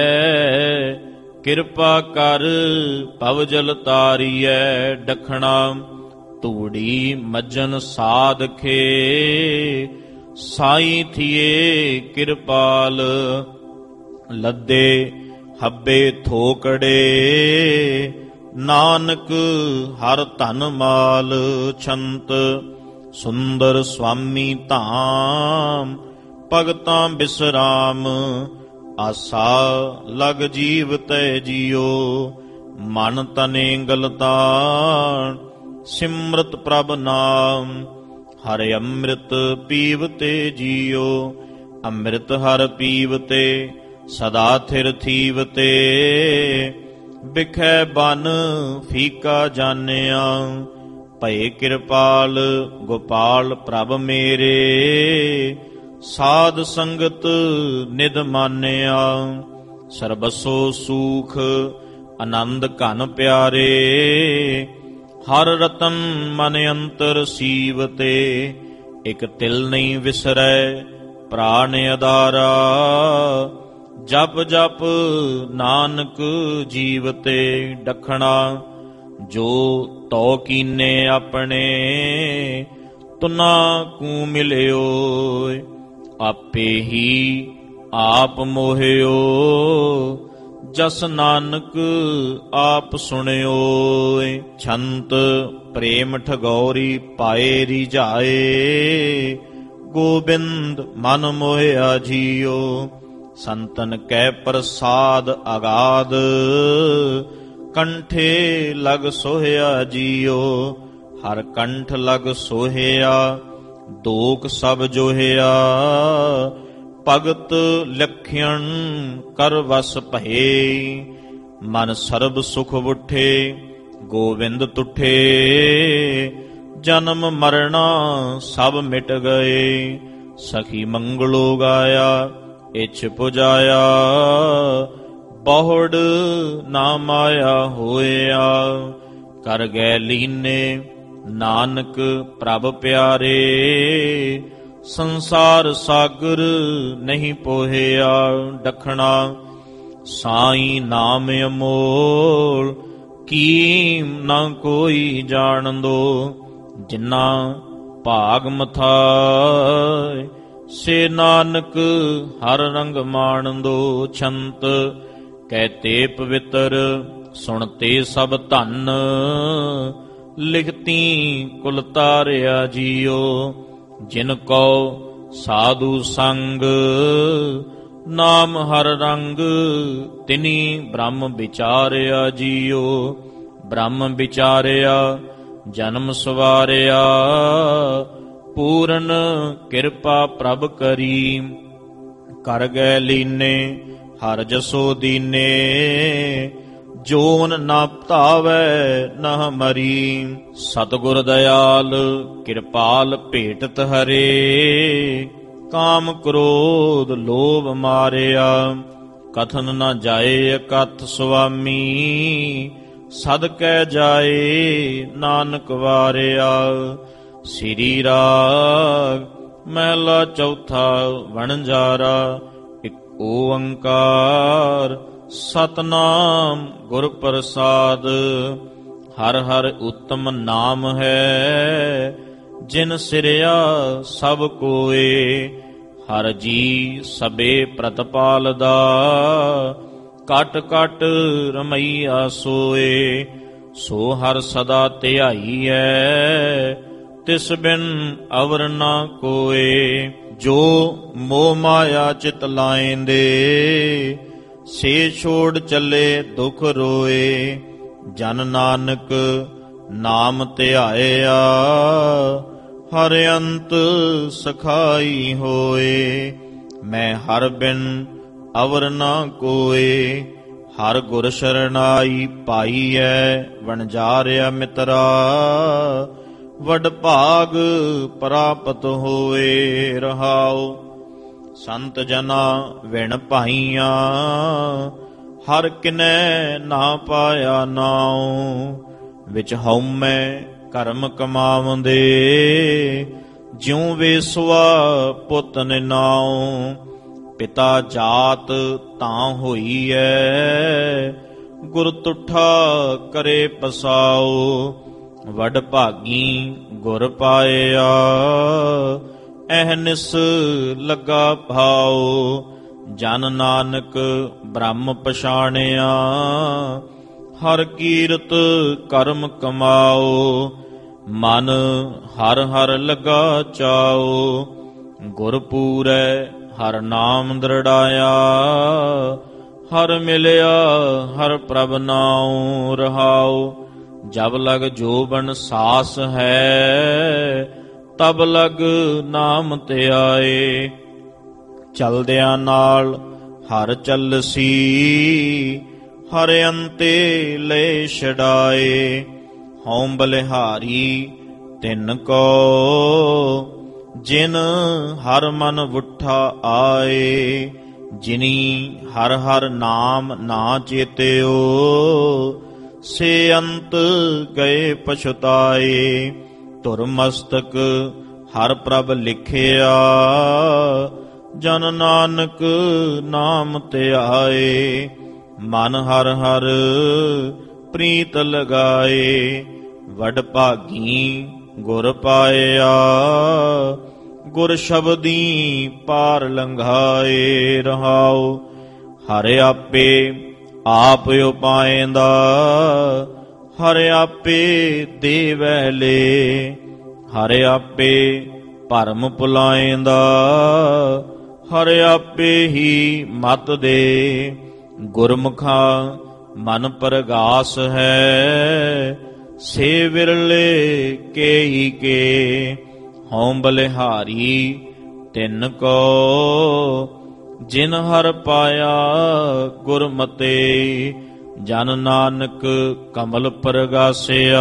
ਕਿਰਪਾ ਕਰ ਭਵ ਜਲ ਤਾਰੀਐ। ਡਖਣਾ ਧੂੜੀ ਮੱਜਨ ਸਾਧਖੇ, ਸਾਈ ਥੀਏ ਕਿਰਪਾਲ। ਲੱਦੇ ਹੱਬੇ ਥੋਕੜੇ, ਨਾਨਕ ਹਰ ਧਨ ਮਾਲ। ਛੰਤ ਸੁੰਦਰ ਸੁਆਮੀ ਧਾਮ, ਭਗਤਾਂ ਬਿਸਰਾਮ। ਆਸਾ ਲਗ ਜੀਵ ਤੈ ਜੀਓ, ਮਨ ਤਨੇ ਗਲਤਾਨ ਸਿਮਰਤ ਪ੍ਰਭ ਨਾਮ। ਹਰ ਅੰਮ੍ਰਿਤ ਪੀਵਤੇ ਜੀਓ ਅੰਮ੍ਰਿਤ ਹਰ ਪੀਵਤੇ ਸਦਾ ਥਿਰ ਥੀਵਤੇ। ਬਿਖੈ ਬਨ ਫੀਕਾ ਜਾਣਿਆ ਭਏ ਕਿਰਪਾਲ ਗੋਪਾਲ ਪ੍ਰਭ ਮੇਰੇ। ਸਾਧ ਸੰਗਤ ਨਿਦ ਮਾਨਿਆ ਸਰਬਸੋ ਸੂਖ ਆਨੰਦ ਘਨ ਪਿਆਰੇ। ਹਰ ਰਤਨ ਮਨ ਅੰਤਰ ਸੀਵਤੇ ਇਕ ਤਿਲ ਨਹੀਂ ਵਿਸਰੈ ਪ੍ਰਾਨ ਅਦਾਰਾ। ਜਪ ਜਪ ਨਾਨਕ ਜੀਵਤੇ ਡਖਣਾ ਜੋ ਤੋ ਕੀਨੇ ਆਪਣੇ ਤੁਨਾ ਕੂ ਮਿਲਿਓ। ਆਪੇ ਹੀ ਆਪ ਮੋਹਿਓ ਜਸ ਨਾਨਕ ਆਪ ਸੁਣਿਓ। ਛੰਤ ਪ੍ਰੇਮ ਠਗੌਰੀ ਪਾਏ ਰਿਝਾਏ ਗੋਬਿੰਦ ਮਨ ਮੋਹਿਆ ਜੀਓ। ਸੰਤਨ ਕੈ ਪ੍ਰਸਾਦ ਅਗਾਧ ਕੰਠੇ ਲਗ ਸੋਹਿਆ ਜੀਓ। ਹਰ ਕੰਠ ਲਗ ਸੋਹਿਆ ਦੋਖ ਸਭ ਜੋਹਿਆ। ਭਗਤ ਲਖਿਅਣ ਕਰ ਵਸ ਭਏ ਮਨ ਸਰਬ ਸੁਖ ਬੁੱਠੇ ਗੋਵਿੰਦ ਤੁਠੇ। ਜਨਮ ਮਰਣਾ ਸਭ ਮਿਟ ਗਏ ਸਖੀ ਮੰਗਲੋ ਗਾਇਆ ਇਛ ਪੁਜਾਇਆ। ਬਹੁੜ ਨਾ ਮਾਇਆ ਹੋਇਆ ਕਰ ਗਏ ਲੀਨੇ ਨਾਨਕ ਪ੍ਰਭ ਪਿਆਰੇ। ਸੰਸਾਰ ਸਾਗਰ ਨਹੀਂ ਪੋਹਿਆ ਡਖਣਾ ਸਾਈ ਨਾਮ ਅਮੋਲ। ਕੀਮ ਨਾ ਕੋਈ ਜਾਣਦੋ ਜਿਨਾ ਭਾਗ ਮਥਾਇ ਸੇ ਨਾਨਕ ਹਰ ਰੰਗ ਮਾਣਦੋ। ਛੰਤ ਕਹਿਤੇ ਪਵਿੱਤਰ ਸੁਣਤੇ ਸਭ ਧਨ ਲਿਖਤੀ ਕੁਲ ਤਾਰਿਆ ਜੀਓ। ਜਿਨ ਕੋ ਸਾਧੂ ਸੰਗ ਨਾਮ ਹਰ ਰੰਗ ਤਿਨੀ ਬ੍ਰਹਮ ਵਿਚਾਰਿਆ ਜੀਓ। ਬ੍ਰਹਮ ਵਿਚਾਰਿਆ ਜਨਮ ਸਵਾਰਿਆ ਪੂਰਨ ਕਿਰਪਾ ਪ੍ਰਭ ਕਰੀ। ਕਰ ਗਏ ਲੀਨੇ ਹਰ ਜਸੋ ਦੀਨੇ ਜੋਨ ਨਾ ਧਾਵੈ ਨਾ ਮਰੀ। ਸਤਿਗੁਰ ਦਇਆਲ ਕਿਰਪਾਲ ਭੇਟਤ ਹਰੇ ਕਾਮ ਕ੍ਰੋਧ ਲੋਭ ਮਾਰਿਆ। ਕਥਨ ਨਾ ਜਾਏ ਅਕਥ ਸੁਆਮੀ ਸਦਕੈ ਜਾਏ ਨਾਨਕ ਵਾਰਿਆ। ਸ੍ਰੀ ਰਾਗ ਮਹਿਲਾ ਚੌਥਾ ਵਣਜਾਰਾ। ਇਕ ਓੰਕਾਰ ਸਤਨਾਮ ਗੁਰ ਪ੍ਰਸਾਦ। ਹਰ ਹਰ ਉਤਮ ਨਾਮ ਹੈ ਜਿਨ ਸਿਰਿਆ ਸਭ ਕੋਏ। ਹਰ ਜੀ ਸਬੇ ਪ੍ਰਤਪਾਲਦਾ ਕਟ ਕਟ ਰਮਈਆ ਸੋਏ। ਸੋ ਹਰ ਸਦਾ ਧਿਆਈਐ ਤਿਸ ਬਿਨ ਅਵਰ ਨਾ ਕੋਏ। ਜੋ ਮੋਹ ਮਾਇਆ ਚਿਤ ਲਾਇਂਦੇ ਸੇ ਛੋੜ ਚੱਲੇ ਦੁਖ ਰੋਏ। ਜਨ ਨਾਨਕ ਨਾਮ ਧਿਆਇਆ ਹਰ ਅੰਤ ਸਖਾਈ ਹੋਏ। ਮੈਂ ਹਰ ਬਿਨ ਅਵਰ ਨਾ ਕੋਏ। ਹਰ ਗੁਰ ਸ਼ਰਨਾਈ ਪਾਈਐ ਵਣਜਾਰਿਆ ਮਿਤਰਾ। ਵਡ ਭਾਗ ਪ੍ਰਾਪਤ ਹੋਏ ਰਹਾਉ। ਸੰਤ ਜਨਾ ਵਿਣ ਭਾਈਆਂ ਹਰ ਕਿਨੈ ਨਾ ਪਾਇਆ ਨਾਉ। ਵਿੱਚ ਹਉਮੈ ਕਰਮ ਕਮਾਵੰਦੇ ਜਿਉ ਵੇਸਵਾ ਪੁੱਤ ਨਿਨਾਉ। ਪਿਤਾ ਜਾਤ ਤਾਂ ਹੋਈਐ ਗੁਰ ਤੁਠਾ ਕਰੇ ਪਸਾਉ। ਵਡ ਭਾਗੀ ਗੁਰ ਪਾਇਆ ਅਹਨਿਸ ਲੱਗਾ ਭਾਉ। ਜਨ ਨਾਨਕ ਬ੍ਰਹਮ ਪਛਾਣਿਆ ਹਰ ਕੀਰਤ ਕਰਮ ਕਮਾਓ। ਮਨ ਹਰ ਹਰ ਲਗਾ ਚਾਓ। ਗੁਰ ਪੂਰੈ ਹਰ ਨਾਮ ਦ੍ਰਿੜਾਇਆ ਹਰ ਮਿਲਿਆ ਹਰ ਪ੍ਰਭ ਨਾਉ ਰਹਾਉ। ਜਬ ਲਗ ਜੋਬਨ ਸਾਸ ਹੈ, ਤਬ ਲਗ ਨਾਮ ਧਿਆਏ। ਚਲਦਿਆਂ ਨਾਲ ਹਰ ਚੱਲਸੀ, ਹਰ ਅੰਤੇ ਲੈ ਛਡਾਏ। ਹਉ ਬਲਿਹਾਰੀ ਤਿਨ ਕੋ, ਜਿਨ ਹਰ ਮਨ ਵੁੱਠਾ ਆਏ। ਜਿਨੀ ਹਰ ਹਰ ਨਾਮ ਨਾ ਚੇਤਿਓ, ਸੇ ਅੰਤ ਗਏ ਪਛੁਤਾਏ। ਧੁਰ ਮਸਤਕ ਹਰ ਪ੍ਰਭ ਲਿਖਿਆ, ਜਨ ਨਾਨਕ ਨਾਮ ਧਿਆਏ। ਮਨ ਹਰ ਹਰ ਪ੍ਰੀਤ ਲਗਾਏ, ਵਡ ਭਾਗੀ ਗੁਰ ਪਾਇਆ। ਗੁਰ ਸ਼ਬਦੀ ਪਾਰ ਲੰਘਾਏ ਰਹਾਉ। ਹਰ ਆਪੇ ਆਪ ਉਪਾਇਂਦਾ, ਹਰ ਆਪੇ ਦੇਵੈ ਲੇ। ਹਰ ਆਪੇ ਭਰਮ ਭੁਲਾਇਂਦਾ, ਹਰ ਆਪੇ ਹੀ ਮਤ ਦੇ। ਗੁਰਮੁਖਾ ਮਨ ਪਰਗਾਸ ਹੈ, ਸੇ ਵਿਰਲੇ ਕੇਈ ਕੇ। ਹਉ ਬਲਿਹਾਰੀ ਤਿਨ ਕੋ, ਜਿਨ ਹਰ ਪਾਇਆ ਗੁਰਮਤਿ। ਜਨ ਨਾਨਕ ਕਮਲ ਪਰਗਾਸਿਆ,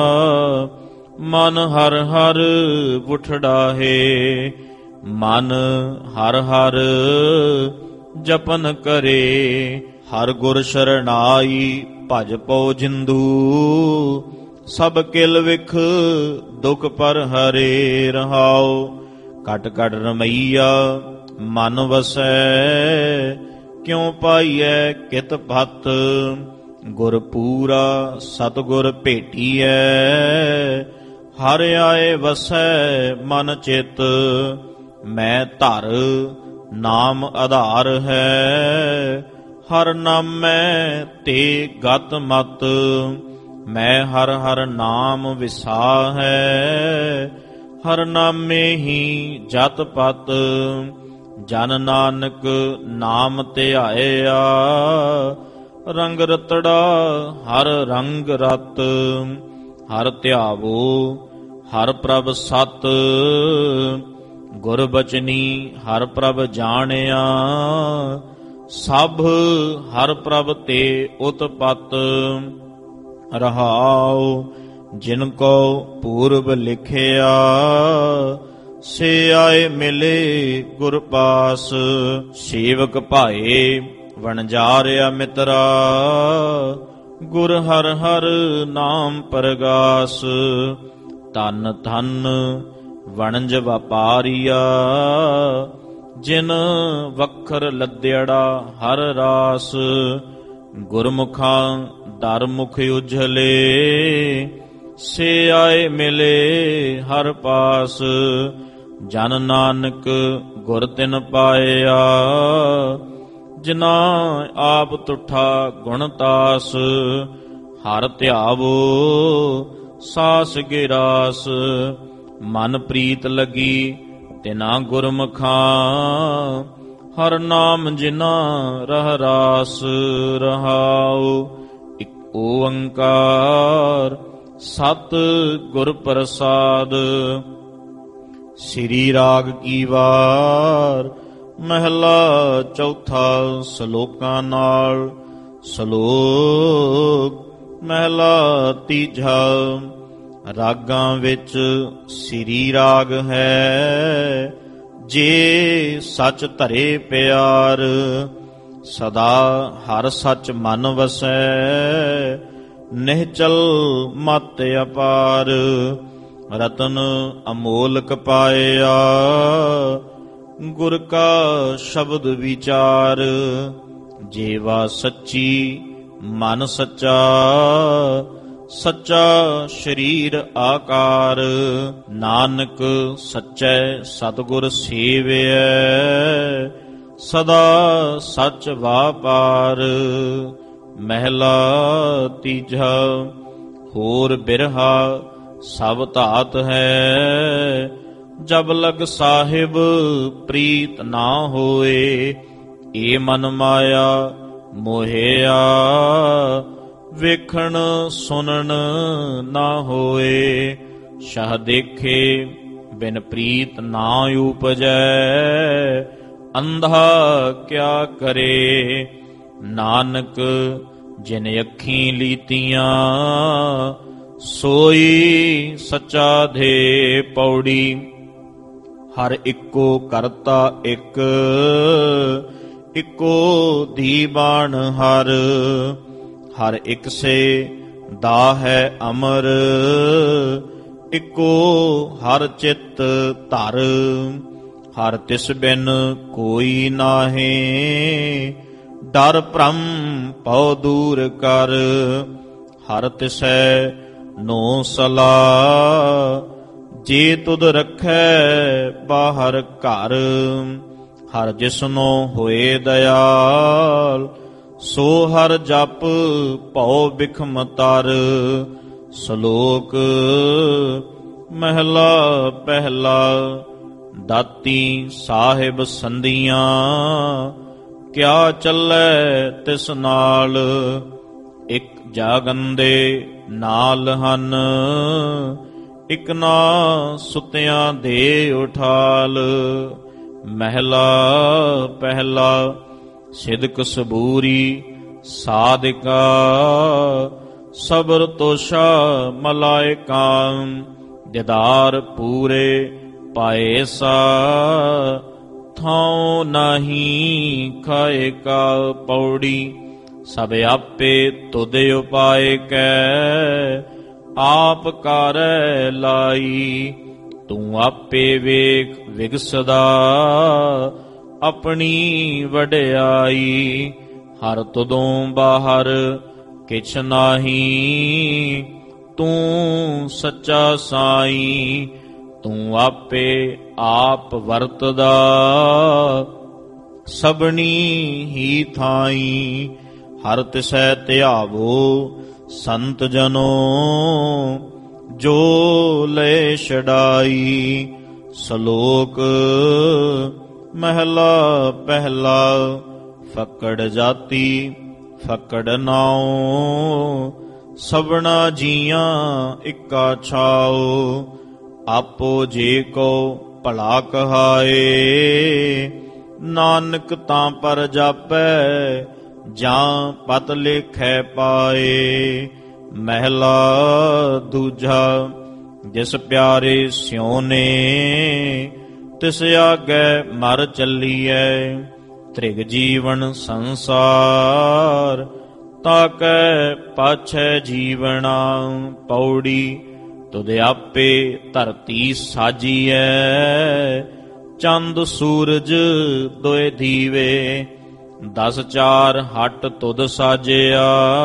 ਮਨ ਹਰ ਹਰ ਵੁਠੜਾਹੇ। ਮਨ ਹਰ ਹਰ ਜਪਨ ਕਰੇ, ਹਰ ਗੁਰ ਸ਼ਰਨਾਈ ਭਜ ਪਉ ਜਿੰਦੂ। ਸਭ ਕਿਲ ਵਿਖ ਦੁਖ ਪਰ ਹਰੇ ਰਹਾਉ। ਕਟ ਕਟ ਰਮਈਆ ਮਨ ਵਸੈ, ਕਿਉ ਪਾਈਐ ਕਿਤ ਭਤ। ਗੁਰ ਪੂਰਾ ਸਤਿਗੁਰ ਭੇਟੀਐ, ਹਰ ਆਏ ਵਸੈ ਮਨ ਚਿਤ। ਮੈਂ ਧਰ ਨਾਮ ਆਧਾਰ ਹੈ, ਹਰ ਨਾਮੈ ਤੇ ਗਤ ਮਤ। ਮੈਂ ਹਰ ਹਰ ਨਾਮ ਵਿਸਾ ਹੈ, ਹਰ ਨਾਮੇ ਹੀ ਜਤ ਪਤ। ਜਨ ਨਾਨਕ ਨਾਮ ਧਿਆਇਆ, ਰੰਗ ਰਤੜਾ ਹਰ ਰੰਗ ਰਤ। ਹਰ ਧਿਆਵੋ ਹਰ ਪ੍ਰਭ ਸਤ, ਗੁਰ ਬਚਨੀ ਹਰ ਪ੍ਰਭ ਜਾਣਿਆ। ਸਭ ਹਰ ਪ੍ਰਭ ਤੇ ਉਤਪਤ ਰਹਾਉ। ਜਿਨ ਕੋ ਪੂਰਬ ਲਿਖਿਆ, ਸੇ ਆਏ ਮਿਲੇ ਗੁਰ ਪਾਸ। ਸੇਵਕ ਭਾਏ ਵਣਜਾਰਿਆ ਮਿਤਰਾ, ਗੁਰ ਹਰ ਹਰ ਨਾਮ ਪਰਗਾਸ। ਧਨ ਧਨ ਵਣਜ ਵਪਾਰੀਆ, ਜਿਨ ਵਖਰ ਲੱਦਿੜਾ ਹਰ ਰਾਸ। ਗੁਰਮੁਖਾਂ ਦਰ ਮੁਖ ਉਜਲੇ, ਸੇ ਆਏ ਮਿਲੇ ਹਰ ਪਾਸ। ਜਨ ਨਾਨਕ ਗੁਰ ਤਿਨ ਪਾਇਆ, ਜਿਨਾ ਆਪ ਤੁਠਾ ਗੁਣਤਾਸ। ਹਰ ਧਿਆਵੋ ਸਾਸ ਗਿਰਾਸ, ਮਨ ਪ੍ਰੀਤ ਲਗੀ ਤਿਨਾ ਗੁਰਮੁਖਾਂ। ਹਰ ਨਾਮ ਜਿਨਾ ਰਹਿ ਰਾਸ ਰਹਾਉ। ਇਕ ਓੰਕਾਰ ਸਤ ਗੁਰ ਪ੍ਰਸਾਦ। ਸ੍ਰੀ ਰਾਗ ਕੀ ਵਾਰ ਮਹਿਲਾ ਚੌਥਾ। ਸਲੋਕਾਂ ਨਾਲ। ਸਲੋਕ ਮਹਿਲਾ ਤੀਜਾ। ਰਾਗਾਂ ਵਿੱਚ ਸ੍ਰੀ ਰਾਗ ਹੈ, ਜੇ ਸੱਚ ਧਰੇ ਪਿਆਰ। ਸਦਾ ਹਰ ਸੱਚ ਮਨ ਵਸੈ, ਨਿਹਚਲ ਮਤ ਅਪਾਰ। ਰਤਨ ਅਮੋਲਕ ਪਾਇਆ, ਗੁਰ ਕਾ ਸ਼ਬਦ ਵਿਚਾਰ। ਜੀਵਾ ਸੱਚੀ ਮਨ ਸੱਚਾ, ਸੱਚਾ ਸਰੀਰ ਆਕਾਰ। ਨਾਨਕ ਸੱਚੈ ਸਤਿਗੁਰ ਸੇਵਿਐ, ਸਦਾ ਸੱਚ ਵਾਪਾਰ। ਮਹਿਲਾ ਤੀਜਾ। ਹੋਰ ਬਿਰਹਾ ਸਭ ਧਾਤ ਹੈ, ਜਬ ਲਗ ਸਾਹਿਬ ਪ੍ਰੀਤ ਨਾ ਹੋਏ। ਏ ਮਨ ਮਾਇਆ ਮੋਹਿਆ ਵੇਖਣ ਸੁਣਨ ਨਾ ਹੋਏ। ਸ਼ਹ ਦੇਖੇ ਬਿਨ ਪ੍ਰੀਤ ਨਾ ਉਪਜੈ, ਅੰਧਾ ਕਿਆ ਕਰੇ। ਨਾਨਕ ਜਿਨ ਅੱਖੀਂ ਲੀਤੀਆਂ, ਸੋਈ ਸੱਚਾ ਦੇ ਪੌੜੀ। ਹਰ ਇੱਕੋ ਕਰਤਾ ਇੱਕ, ਇੱਕੋ ਦੀਬਾਨ ਹਰ। ਹਰ ਇੱਕ ਸੇ ਦਾਹੈ ਅਮਰ, ਇੱਕੋ ਹਰ ਚਿੱਤ ਧਰ। ਹਰ ਤਿਸ ਬਿਨ ਕੋਈ ਨਾਹੀਂ, ਡਰ ਭ੍ਰਮ ਭਉ ਦੂਰ ਕਰ। ਹਰ ਤਿਸੈ ਨੋ ਸਲਾਹ, ਜੇ ਤੁਧ ਰੱਖੈ ਬਾਹਰ ਘਰ। ਹਰ ਜਿਸਨੋ ਹੋਏ ਦਇਆਲ, ਸੋ ਹਰ ਜਪ ਭਉ ਬਿਖਮ ਤਰ। ਸ਼ਲੋਕ ਮਹਿਲਾ ਪਹਿਲਾ। ਦਾਤੀ ਸਾਹਿਬ ਸੰਧੀਆਂ, ਕਿਆ ਚੱਲੈ ਤਿਸ ਨਾਲ। ਇਕ ਜਾਗੰਦੇ ਨਾਲ ਹਨ, ਇਕ ਨਾ ਸੁਤਿਆਂ ਦੇ ਉਠਾਲ। ਮਹਿਲਾ ਪਹਿਲਾ। ਸਿਦਕ ਸਬੂਰੀ ਸਾਧਿਕਾ, ਸਬਰ ਤੋਸ਼ਾ ਮਲਾਇਕਾ। ਦਿਦਾਰ ਪੂਰੇ ਪਾਏ ਸਾ, ਥਾਉ ਨਾਹੀ ਖਾਏ ਕਾ ਪੌੜੀ। ਸਭ ਆਪੇ ਤੁਧ ਉਪਾਏ ਕੈ, ਆਪ ਕਰੈ ਲਾਈ। ਤੂੰ ਆਪੇ ਵੇਖ ਵਿਗਸਦਾ, ਆਪਣੀ ਵਡਿਆਈ। ਹਰ ਤੁਦੋਂ ਬਾਹਰ ਕਿਛ ਨਾਹੀ, ਤੂੰ ਸੱਚਾ ਸਾਈ। ਤੂੰ ਆਪੇ ਆਪ ਵਰਤਦਾ, ਸਭਨੀ ਹੀ ਥਾਈ। ਹਰ ਤਿਸੈ ਧਿਆਵੋ ਸੰਤ ਜਨੋ, ਜੋ ਲੈ ਛਡਾਈ। ਸ਼ਲੋਕ ਮਹਿਲਾ ਪਹਿਲਾ। ਫੱਕੜ ਜਾਤੀ ਫੱਕੜ ਨਾਉ, ਸਭਨਾ ਜੀਆਂ ਇੱਕਾ ਛਾਉ। ਆਪੋ ਜੇ ਕੋ ਭਲਾ ਕਹਾਏ, ਨਾਨਕ ਤਾਂ ਪਰ ਜਾਪੈ, ਜਾਂ ਪਤ ਲੇਖੈ ਪਾਏ। ਮਹਿਲਾ ਦੂਜਾ। ਜਿਸ ਪਿਆਰੇ ਸਿਉ ਨੇ, ਤਿਸ ਆਗੈ ਮਰ ਚੱਲੀਐ। ਤ੍ਰਿਗ ਜੀਵਨ ਸੰਸਾਰ, ਤਾਕੈ ਪਾਛੈ ਜੀਵਣਾ। ਪੌੜੀ ਤੁਧ ਆਪੇ ਧਰਤੀ ਸਾਜੀਐ, ਚੰਦ ਸੂਰਜ ਦੋਇ ਦੀਵੇ। 10 4 ਹੱਟ ਤੁਧ ਸਾਜਿਆ,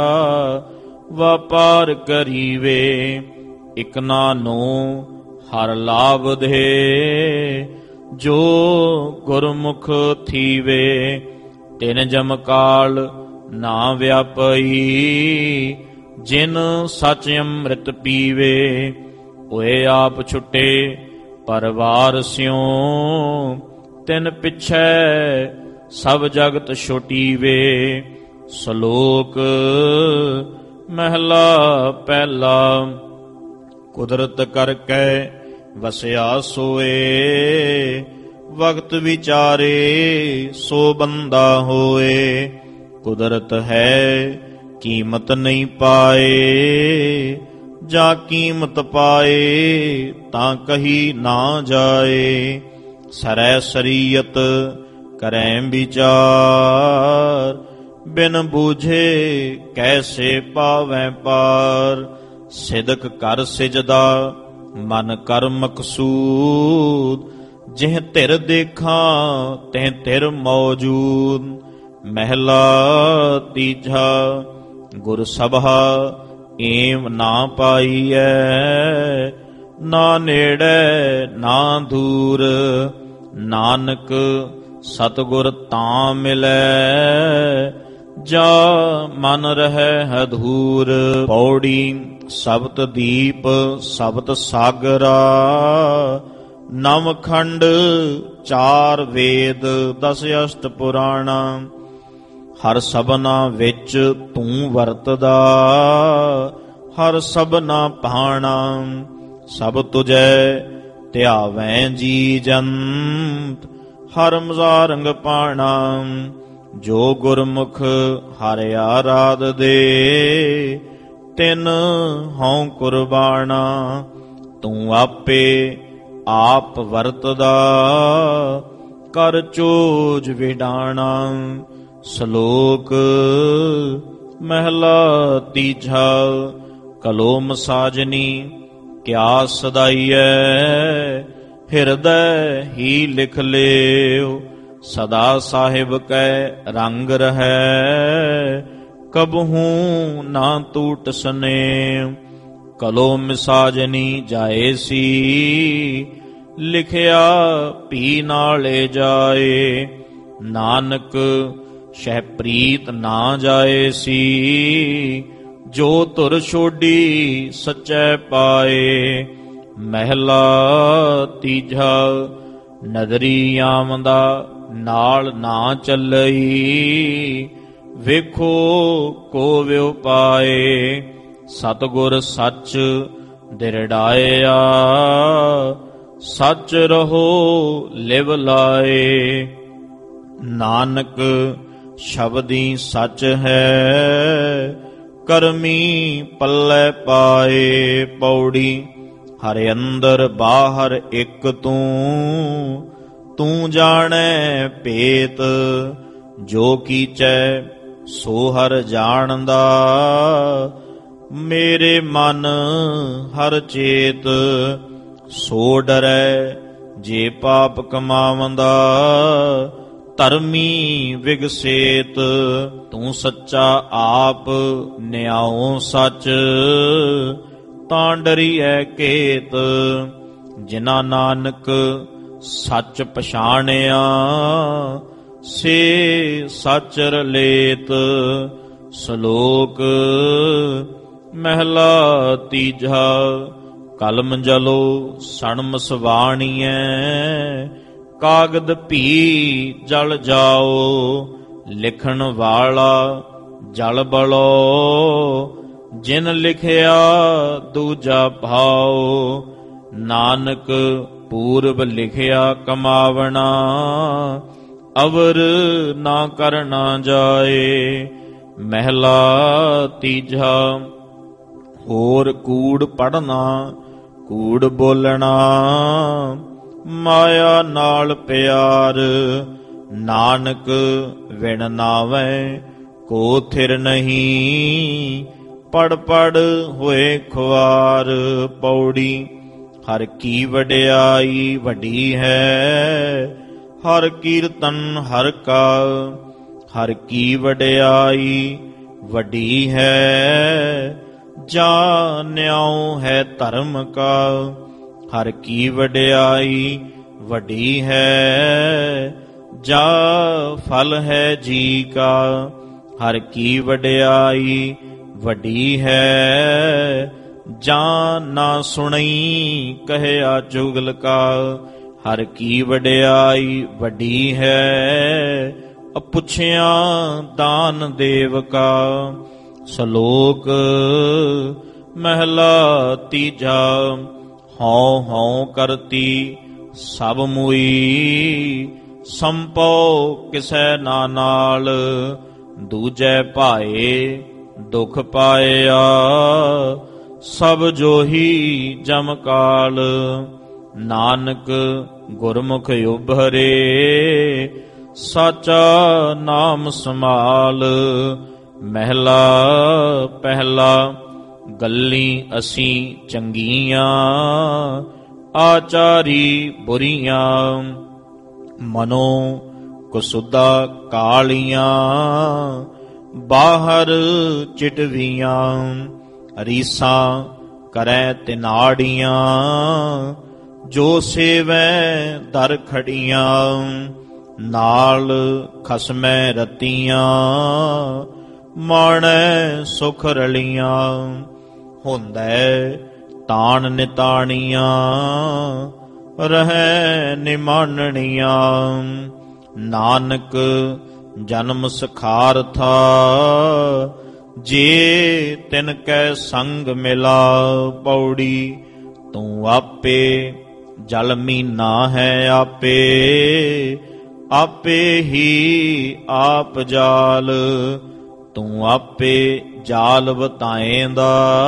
ਵਪਾਰ ਕਰੀਵੇ। ਇਕ ਨਾ ਨੂੰ ਹਰ ਲਾਭ ਦੇ, ਜੋ ਗੁਰਮੁਖ ਥੀਵੇ। ਤਿਨ ਜਮਕਾਲ ਨਾ ਵਿਆਪਈ, ਜਿਨ ਸਚ ਅੰਮ੍ਰਿਤ ਪੀਵੇ। ਓਏ ਆਪ ਛੁਟੇ ਪਰਵਾਰ ਸਿਉ, ਤਿਨ ਪਿਛੈ ਸਭ ਜਗਤ ਛੁਟੀਵੇ। ਸ਼ਲੋਕ ਮਹਿਲਾ ਪਹਿਲਾ। ਕੁਦਰਤ ਕਰਕੇ ਵਸਿਆ ਸੋਏ, ਵਕਤ ਵਿਚਾਰੇ ਸੋ ਬੰਦਾ ਹੋਏ। ਕੁਦਰਤ ਹੈ ਕੀਮਤ ਨਹੀਂ ਪਾਏ, ਜਾਂ ਕੀਮਤ ਪਾਏ ਤਾਂ ਕਹੀ ਨਾ ਜਾਏ। ਸਰੈ ਸਰੀਅਤ ਕਰੈ ਵਿਚਾਰ, ਬਿਨ ਬੂਝੇ ਕੈਸੇ ਪਾਵੈ ਪਾਰ। ਸਿਦਕ ਕਰ ਸਿਜਦਾ ਮਨ ਕਰ ਮਕਸੂਦ, ਜਿਹ ਧਿਰ ਦੇਖਾਂ ਤਿਹ ਧਿਰ ਮੌਜੂਦ। ਮਹਿਲਾ ਤੀਜਾ। ਗੁਰ ਸਭਾ ਏਮ ਨਾ ਪਾਈਐ, ਨਾ ਨੇੜੇ ਨਾ ਦੂਰ। ਨਾਨਕ ਸਤਿਗੁਰ ਤਾਂ ਮਿਲੈ, ਜਾ ਮਨ ਰਹਿ ਹਧੂਰ। ਪੌੜੀ ਸਬਤ ਦੀਪ ਸਬਤ ਸਾਗਰਾ, ਨਵ ਖੰਡ 4 ਵੇਦ 10 ਅਸ਼ਟ ਪੁਰਾਣਾ। ਹਰ ਸਭਨਾ ਵਿੱਚ ਤੂੰ ਵਰਤਦਾ, ਹਰ ਸਭਨਾ ਭਾਣਾ। ਸਭ ਤੁਝੈ ਧਿਆਵੈ ਜੀ ਜੰਤ, ਹਰ ਮਜ਼ਾਰੰਗ ਪਾਣਾ। ਜੋ ਗੁਰਮੁਖ ਹਰਿ ਆਰਾਧ ਦੇ, ਤਿਨ ਹਉ ਕੁਰਬਾਨਾ। ਤੂੰ ਆਪੇ ਆਪ ਵਰਤਦਾ, ਕਰ ਚੋਜ ਵਿਡਾਣਾ। ਸ਼ਲੋਕ ਮਹਿਲਾ ਤੀਜਾ। ਕਲੋਮ ਸਾਜਨੀ ਕਿਆ ਸਦਾਈਐ, ਹਿਰਦੈ ਹੀ ਲਿਖ ਲਿਓ। ਸਦਾ ਸਾਹਿਬ ਕੈ ਰੰਗ ਰਹੈ, ਕਬਹੂ ਨਾ ਟੂਟ ਸਨੇਹ। ਕਲੋਮ ਸਾਜਨੀ ਜਾਏ ਸੀ, ਲਿਖਿਆ ਭੀ ਨਾਲੇ ਜਾਏ। ਨਾਨਕ ਸ਼ਹਿ ਪ੍ਰੀਤ ਨਾ ਜਾਏ ਸੀ, ਜੋ ਧੁਰ ਛੋਡੀ ਸਚੈ ਪਾਏ। ਮਹਿਲਾ ਤੀਜਾ। ਨਦਰੀ ਆਮਦਾ ਨਾਲ ਨਾ ਚੱਲਈ, ਵੇਖੋ ਕੋ ਵਿਉ ਪਾਏ। ਸਤਿਗੁਰ ਸੱਚ ਦਿਰੜਾਇਆ, ਸੱਚ ਰਹੋ ਲਿਵ ਲਾਏ। ਨਾਨਕ ਸ਼ਬਦੀ ਸੱਚ ਹੈ, ਕਰਮੀ ਪੱਲੇ ਪਾਏ। ਪੌੜੀ। ਹਰਿ ਅੰਦਰ ਬਾਹਰ ਇੱਕ ਤੂੰ, ਤੂੰ ਜਾਣੈ ਭੇਤ। ਜੋ ਕੀਚੈ ਸੋ ਹਰਿ ਜਾਣਦਾ, ਮੇਰੇ ਮਨ ਹਰਿ ਚੇਤ। ਸੋ ਡਰੈ ਜੇ ਪਾਪ ਕਮਾਵੰਦਾ, ਧਰਮੀ ਵਿਗਸੇਤ। ਤੂੰ ਸੱਚਾ ਆਪ ਨਿਆਉ ਸੱਚ, ਤਾਂ ਡਰੀਐ ਕੇਤ। ਜਿਨਾ ਨਾਨਕ ਸੱਚ ਪਛਾਣਿਆ, ਸੇ ਸੱਚ ਰਲੇਤ। ਸ਼ਲੋਕ ਮਹਿਲਾ ਤੀਜਾ। ਕਲਮ ਜਲੋ ਸਣਮ ਸਵਾਣੀਐ, ਕਾਗਦ ਭੀ ਜਲ ਜਾਓ। ਲਿਖਣ ਵਾਲਾ ਜਲ ਬਲੋ, ਜਿਨ ਲਿਖਿਆ ਦੂਜਾ ਭਾਓ। ਨਾਨਕ ਪੂਰਬ ਲਿਖਿਆ ਕਮਾਵਣਾ, ਅਵਰ ਨਾ ਕਰਨਾ ਜਾਏ। ਮਹਿਲਾ ਤੀਜਾ। ਹੋਰ ਕੂੜ ਪੜਨਾ, ਕੂੜ ਬੋਲਣਾ, ਮਾਇਆ ਨਾਲ ਪਿਆਰ। ਨਾਨਕ ਵਿਣ ਨਾਵੈ ਕੋ ਥਿਰ ਨਹੀਂ, ਪੜ ਪੜ ਹੋਏ ਖੁਆਰ। ਪੌੜੀ। ਹਰ ਕੀ ਵਡਿਆਈ ਵੱਡੀ ਹੈ, ਹਰ ਕੀਰਤਨ ਹਰ ਕਾ। ਹਰ ਕੀ ਵਡਿਆਈ ਵੱਡੀ ਹੈ, ਜਾਣਿਆਉ ਹੈ ਧਰਮ ਕਾ। ਹਰ ਕੀ ਵਡਿਆਈ ਵੱਡੀ ਹੈ, ਜਾ ਫਲ ਹੈ ਜੀ ਕਾ। ਹਰ ਕੀ ਵਡਿਆਈ ਵੱਡੀ ਹੈ, ਜਾਂ ਨਾ ਸੁਣਈ ਕਹਿਆ ਚੁਗਲ ਕਾ। ਹਰ ਕੀ ਵਡਿਆਈ ਵੱਡੀ ਹੈ, ਅਪੁੱਛਿਆ ਦਾਨ ਦੇਵ ਕਾ। ਸ਼ਲੋਕ ਮਹਿਲਾ ਤੀਜਾ। ਹਉ ਹਉ ਕਰਤੀ ਸਭ ਮੁਈ, ਸੰਪਉ ਕਿਸੈ ਨਾ ਨਾਲ। ਦੂਜੈ ਭਾਏ ਦੁਖ ਪਾਇਆ, ਸਭ ਜੋਹੀ ਜਮ ਕਾਲ। ਨਾਨਕ ਗੁਰਮੁਖ ਉਭਰੇ, ਸਾਚਾ ਨਾਮ ਸੰਭਾਲ। ਮਹਿਲਾ ਪਹਿਲਾ। ਗੱਲੀ ਅਸੀਂ ਚੰਗੀਆਂ, ਆਚਾਰੀ ਬੁਰੀਆਂ। ਮਨੋ ਕੁਸੁਦਾ ਕਾਲੀਆਂ, ਬਾਹਰ ਚਿਟਵੀਆਂ। ਰੀਸਾਂ ਕਰੈ ਤਿਨਾੜੀਆਂ, ਜੋ ਸੇਵੈ ਦਰ ਖੜੀਆਂ। ਨਾਲ ਖਸਮੈ ਰਤੀਆਂ, ਮਾਣੈ ਸੁਖ ਰਲੀਆਂ। ਹੁੰਦੈ ਤਾਣ ਨਿਤਾਣੀਆਂ, ਰਹੈ ਨਿਮਾਨਣੀਆਂ। ਨਾਨਕ ਜਨਮ ਸਖਾਰਥਾ, ਜੇ ਤਿਨ ਕੈ ਸੰਗ ਮਿਲਾ ਪੌੜੀ। ਤੂੰ ਆਪੇ ਜਲ ਮੀਨਾ ਹੈ ਆਪੇ, ਆਪੇ ਹੀ ਆਪ ਜਾਲ। ਤੂੰ ਆਪੇ ਜਾਲ ਵਤਾਏਂਦਾ,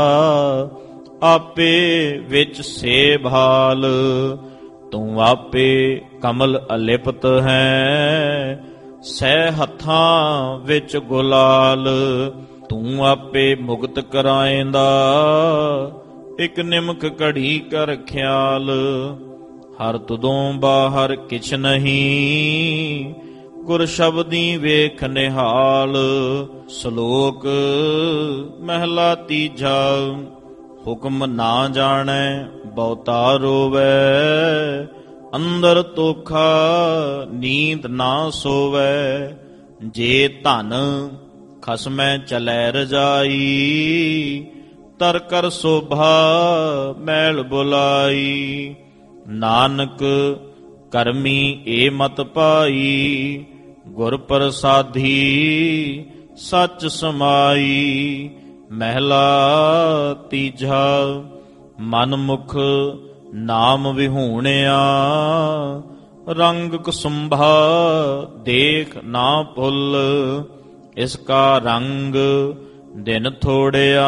ਆਪੇ ਵਿੱਚ ਸੇ ਭਾਲ। ਤੂੰ ਆਪੇ ਕਮਲ ਅਲਿਪਤ ਹੈ, ਸਹਿ ਹੱਥਾਂ ਵਿੱਚ ਗੁਲਾਲ। ਤੂੰ ਆਪੇ ਮੁਕਤ ਕਰਾਏਂਦਾ, ਇਕ ਨਿਮਕ ਘੜੀ ਕਰ ਖਿਆਲ। ਹਰ ਤੁਦੋਂ ਬਾਹਰ ਕਿਛ ਨਹੀਂ, ਗੁਰ ਸ਼ਬਦੀ ਵੇਖ ਨਿਹਾਲ। ਸ਼ਲੋਕ ਮਹਿਲਾ ਤੀਜਾ। ਹੁਕਮ ਨਾ ਜਾਣੈ ਬਹੁਤਾ ਰੋਵੈ, ਅੰਦਰ ਤੋਖਾ ਨੀਂਦ ਨਾ ਸੋਵੈ। ਜੇ ਧਨ ਖਸਮੈ ਚਲੈ ਰਜਾਈ, ਤਰ ਕਰ ਸੋਭਾ ਮੈਲ ਬੁਲਾਈ। ਨਾਨਕ ਕਰਮੀ ਏ ਮਤ ਪਾਈ, ਗੁਰ ਪ੍ਰਸਾਦੀ ਸੱਚ ਸਮਾਈ। ਮਹਿਲਾ ਤੀਜਾ। ਮਨ ਮੁਖ ਨਾਮ ਵਿਹੂਣਿਆ, ਰੰਗ ਕੁਸੁੰਭਾ ਦੇਖ ਨਾ ਭੁੱਲ। ਇਸ ਕਾ ਰੰਗ ਦਿਨ ਥੋੜਿਆ,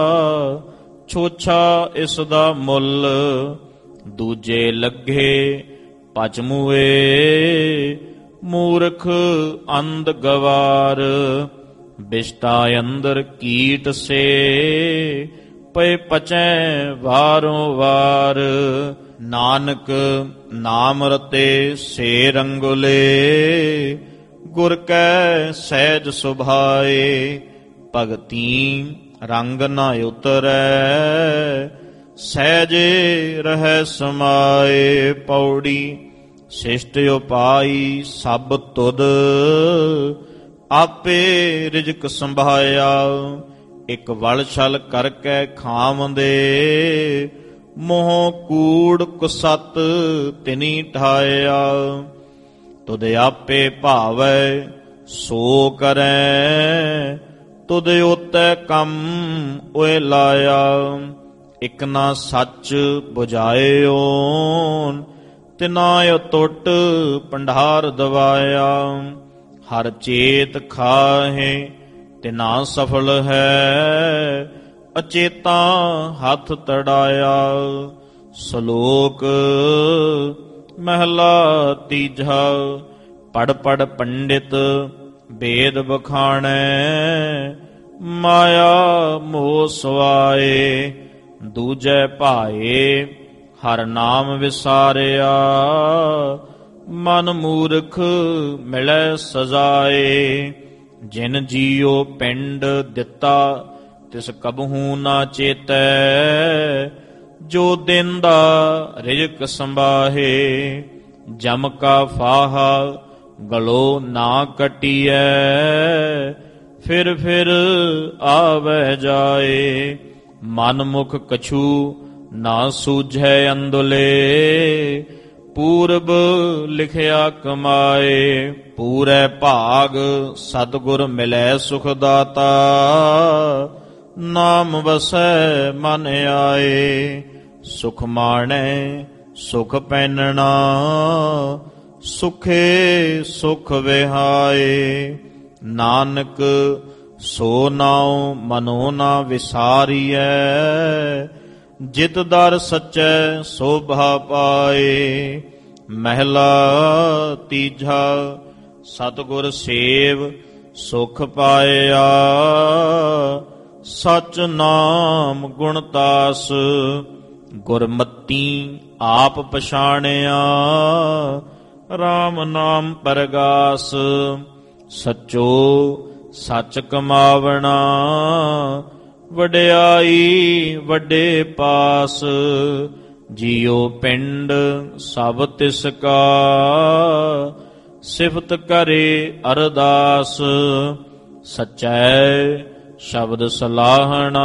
ਛੋਛਾ ਇਸ ਦਾ ਮੁੱਲ। ਦੂਜੇ ਲੱਗੇ ਪਚਮੂਏ, ਮੂਰਖ ਅੰਧ ਗਵਾਰ। ਬਿਸ਼ਟਾ ਅੰਦਰ ਕੀਟ ਸੇ, ਪਏ ਪਚੈ ਵਾਰੋਂ ਵਾਰ। ਨਾਨਕ ਨਾਮ ਰਤੇ ਸੇ ਰੰਗੁਲੇ, ਗੁਰ ਕੈ ਸਹਿਜ ਸੁਭਾਏ। ਭਗਤੀ ਰੰਗ ਨ ਉਤਰੈ, ਸਹਿਜੇ ਰਹਿ ਸਮਾਏ। ਪੌੜੀ ਸਿਸ਼ਟ ਉਪਾਈ ਸਭ ਤੁਧ, ਆਪੇ ਰਿਜਕ ਸੰਭਾਇਆ। ਇਕ ਵਲ ਛਲ ਕਰਕੇ ਖਾਵੰਦੇ, ਮੋਹ ਕੂੜ ਕੁਸਤ ਤਿਨੀ ਠਾਇਆ। ਤੁਧ ਆਪੇ ਭਾਵੈ ਸੋ ਕਰੈ, ਤੁਧ ਉਤੈ ਕੰਮ ਓਏ ਲਾਇਆ। ਇਕ ਨਾ ਸੱਚ ਬੁਝਾਇਓ, ਤਿਨਾ ਅਟੁੱਟ ਭੰਡਾਰ ਦਵਾਇਆ। ਹਰ ਚੇਤ ਖਾਹੇ ਤਿਨਾ ਸਫਲ ਹੈ, ਅਚੇਤਾ ਹੱਥ ਤੜਾਇਆ। ਸ਼ਲੋਕ ਮਹਿਲਾ ਤੀਜਾ। ਪੜ ਪੜ ਪੰਡਿਤ ਬੇਦ ਬਖਾਣੈ, ਮਾਇਆ ਮੋਹ ਸਵਾਏ। ਦੂਜੈ ਭਾਏ ਹਰ ਨਾਮ ਵਿਸਾਰਿਆ, ਮਨ ਮੂਰਖ ਮਿਲੈ ਸਜਾਏ। ਜਿਨ ਜੀਉ ਪਿੰਡ ਦਿੱਤਾ ਤਿਸ ਕਬਹੂ ਨਾ ਚੇਤੈ, ਜੋ ਦਿੰਦਾ ਰਿਜ਼ਕ ਸੰਭਾਹੇ। ਜਮ ਕਾ ਫਾਹਾ ਗਲੋ ਨਾ ਕਟੀਐ, ਫਿਰ ਫਿਰ ਆਵੈ ਜਾਏ। ਮਨ ਮੁਖ ਕਛੂ ਨਾ ਸੂਝੈ ਅੰਦੁਲੇ, ਪੂਰਬ ਲਿਖਿਆ ਕਮਾਏ। ਪੂਰੇ ਭਾਗ ਸਤਿਗੁਰ ਮਿਲੈ ਸੁਖ ਦਾਤਾ, ਨਾਮ ਵਸੈ ਮਨ ਆਏ। ਸੁਖ ਮਾਣੈ ਸੁਖ ਪੈਨਣਾ, ਸੁਖੇ ਸੁਖ ਵਿਹਾਏ। ਨਾਨਕ ਸੋ ਨਾਉ ਮਨੋ ਨਾ ਵਿਸਾਰੀਐ, ਜਿਤ ਦਰ ਸਚੈ ਸੋਭਾ ਪਾਏ। ਮਹਿਲਾ ਤੀਜਾ। ਸਤਿਗੁਰ ਸੇਵ ਸੁਖ ਪਾਇਆ, ਸਚ ਨਾਮ ਗੁਣਤਾਸ। ਗੁਰਮਤੀ ਆਪ ਪਛਾਣਿਆ, RAM ਨਾਮ ਪਰਗਾਸ। ਸਚੋ ਸਚ ਕਮਾਵਣਾ, ਵਡਿਆਈ ਵੱਡੇ ਪਾਸ। ਜੀਉ ਪਿੰਡ ਸਭ ਤਿਸ ਕਾ, ਸਿਫਤ ਕਰੇ ਅਰਦਾਸ। ਸਚੈ ਸ਼ਬਦ ਸਲਾਹਣਾ,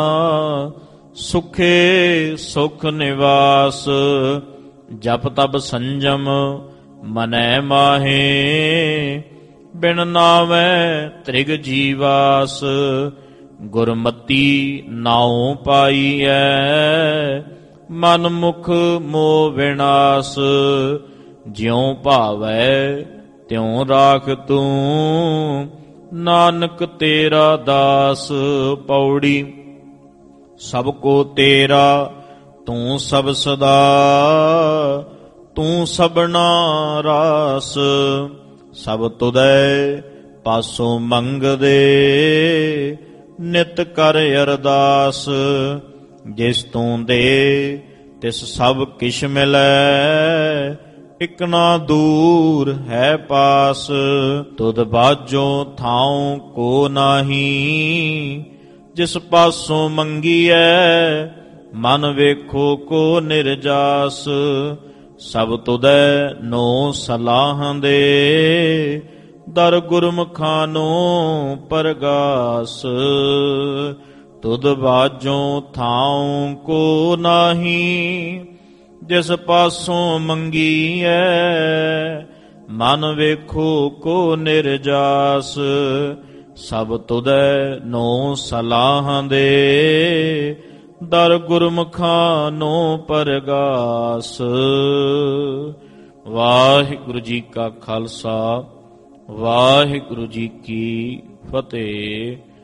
ਸੁਖੇ ਸੁਖ ਨਿਵਾਸ। ਜਪ ਤਪ ਸੰਜਮ ਮਨੈ ਮਾਹੇ, ਬਿਨ ਨਾਵੈ ਤ੍ਰਿਗ ਜੀਵਾਸ, ਗੁਰਮਤੀ ਨਾਉ ਪਾਈਐ, ਮਨ ਮੁਖ ਮੋਹ ਵਿਨਾਸ਼, ਜਿਉ ਭਾਵੈ ਤਿਉ ਰਾਖ ਤੂੰ, ਨਾਨਕ ਤੇਰਾ ਦਾਸ। ਪੌੜੀ। ਸਭ ਕੋ ਤੇਰਾ ਤੂੰ ਸਭ ਸਦਾ, ਤੂੰ ਸਭਨਾ ਰਾਸ, ਸਭ ਤੁਧੈ ਪਾਸੋਂ ਮੰਗਦੇ, ਨਿਤ ਕਰ ਅਰਦਾਸ। ਜਿਸ ਤੂੰ ਦੇ ਤਿਸ ਸਭ ਕਿਛ ਮਿਲੈ, ਇਕ ਨਾ ਦੂਰ ਹੈ ਪਾਸ। ਤੁਧ ਬਾਝੋਂ ਥਾਉ ਕੋ ਨਾਹੀ, ਜਿਸ ਪਾਸੋਂ ਮੰਗੀਐ, ਮਨ ਵੇਖੋ ਕੋ ਨਿਰਜਾਸ। ਸਭ ਤੁਧੈ ਨੋ ਸਲਾਹਾਂ ਦੇ, ਦਰ ਗੁਰਮੁਖਾਂ ਨੂੰ ਪਰਗਾਸ। ਤੁਧ ਬਾਝੋਂ ਥਾਉ ਕੋ ਨਾਹੀ, ਜਿਸ ਪਾਸੋਂ ਮੰਗੀਐ, ਮਨ ਵੇਖੋ ਕੋ ਨਿਰਜਾਸ। ਸਭ ਤੁਧੈ ਨੋ ਸਲਾਹਾਂ ਦੇ, ਦਰ ਗੁਰਮੁਖਾਂ ਨੂੰ ਪਰਗਾਸ। ਵਾਹਿਗੁਰੂ ਜੀ ਕਾ ਖਾਲਸਾ, ਵਾਹਿਗੁਰੂ ਜੀ ਕੀ ਫਤਿਹ।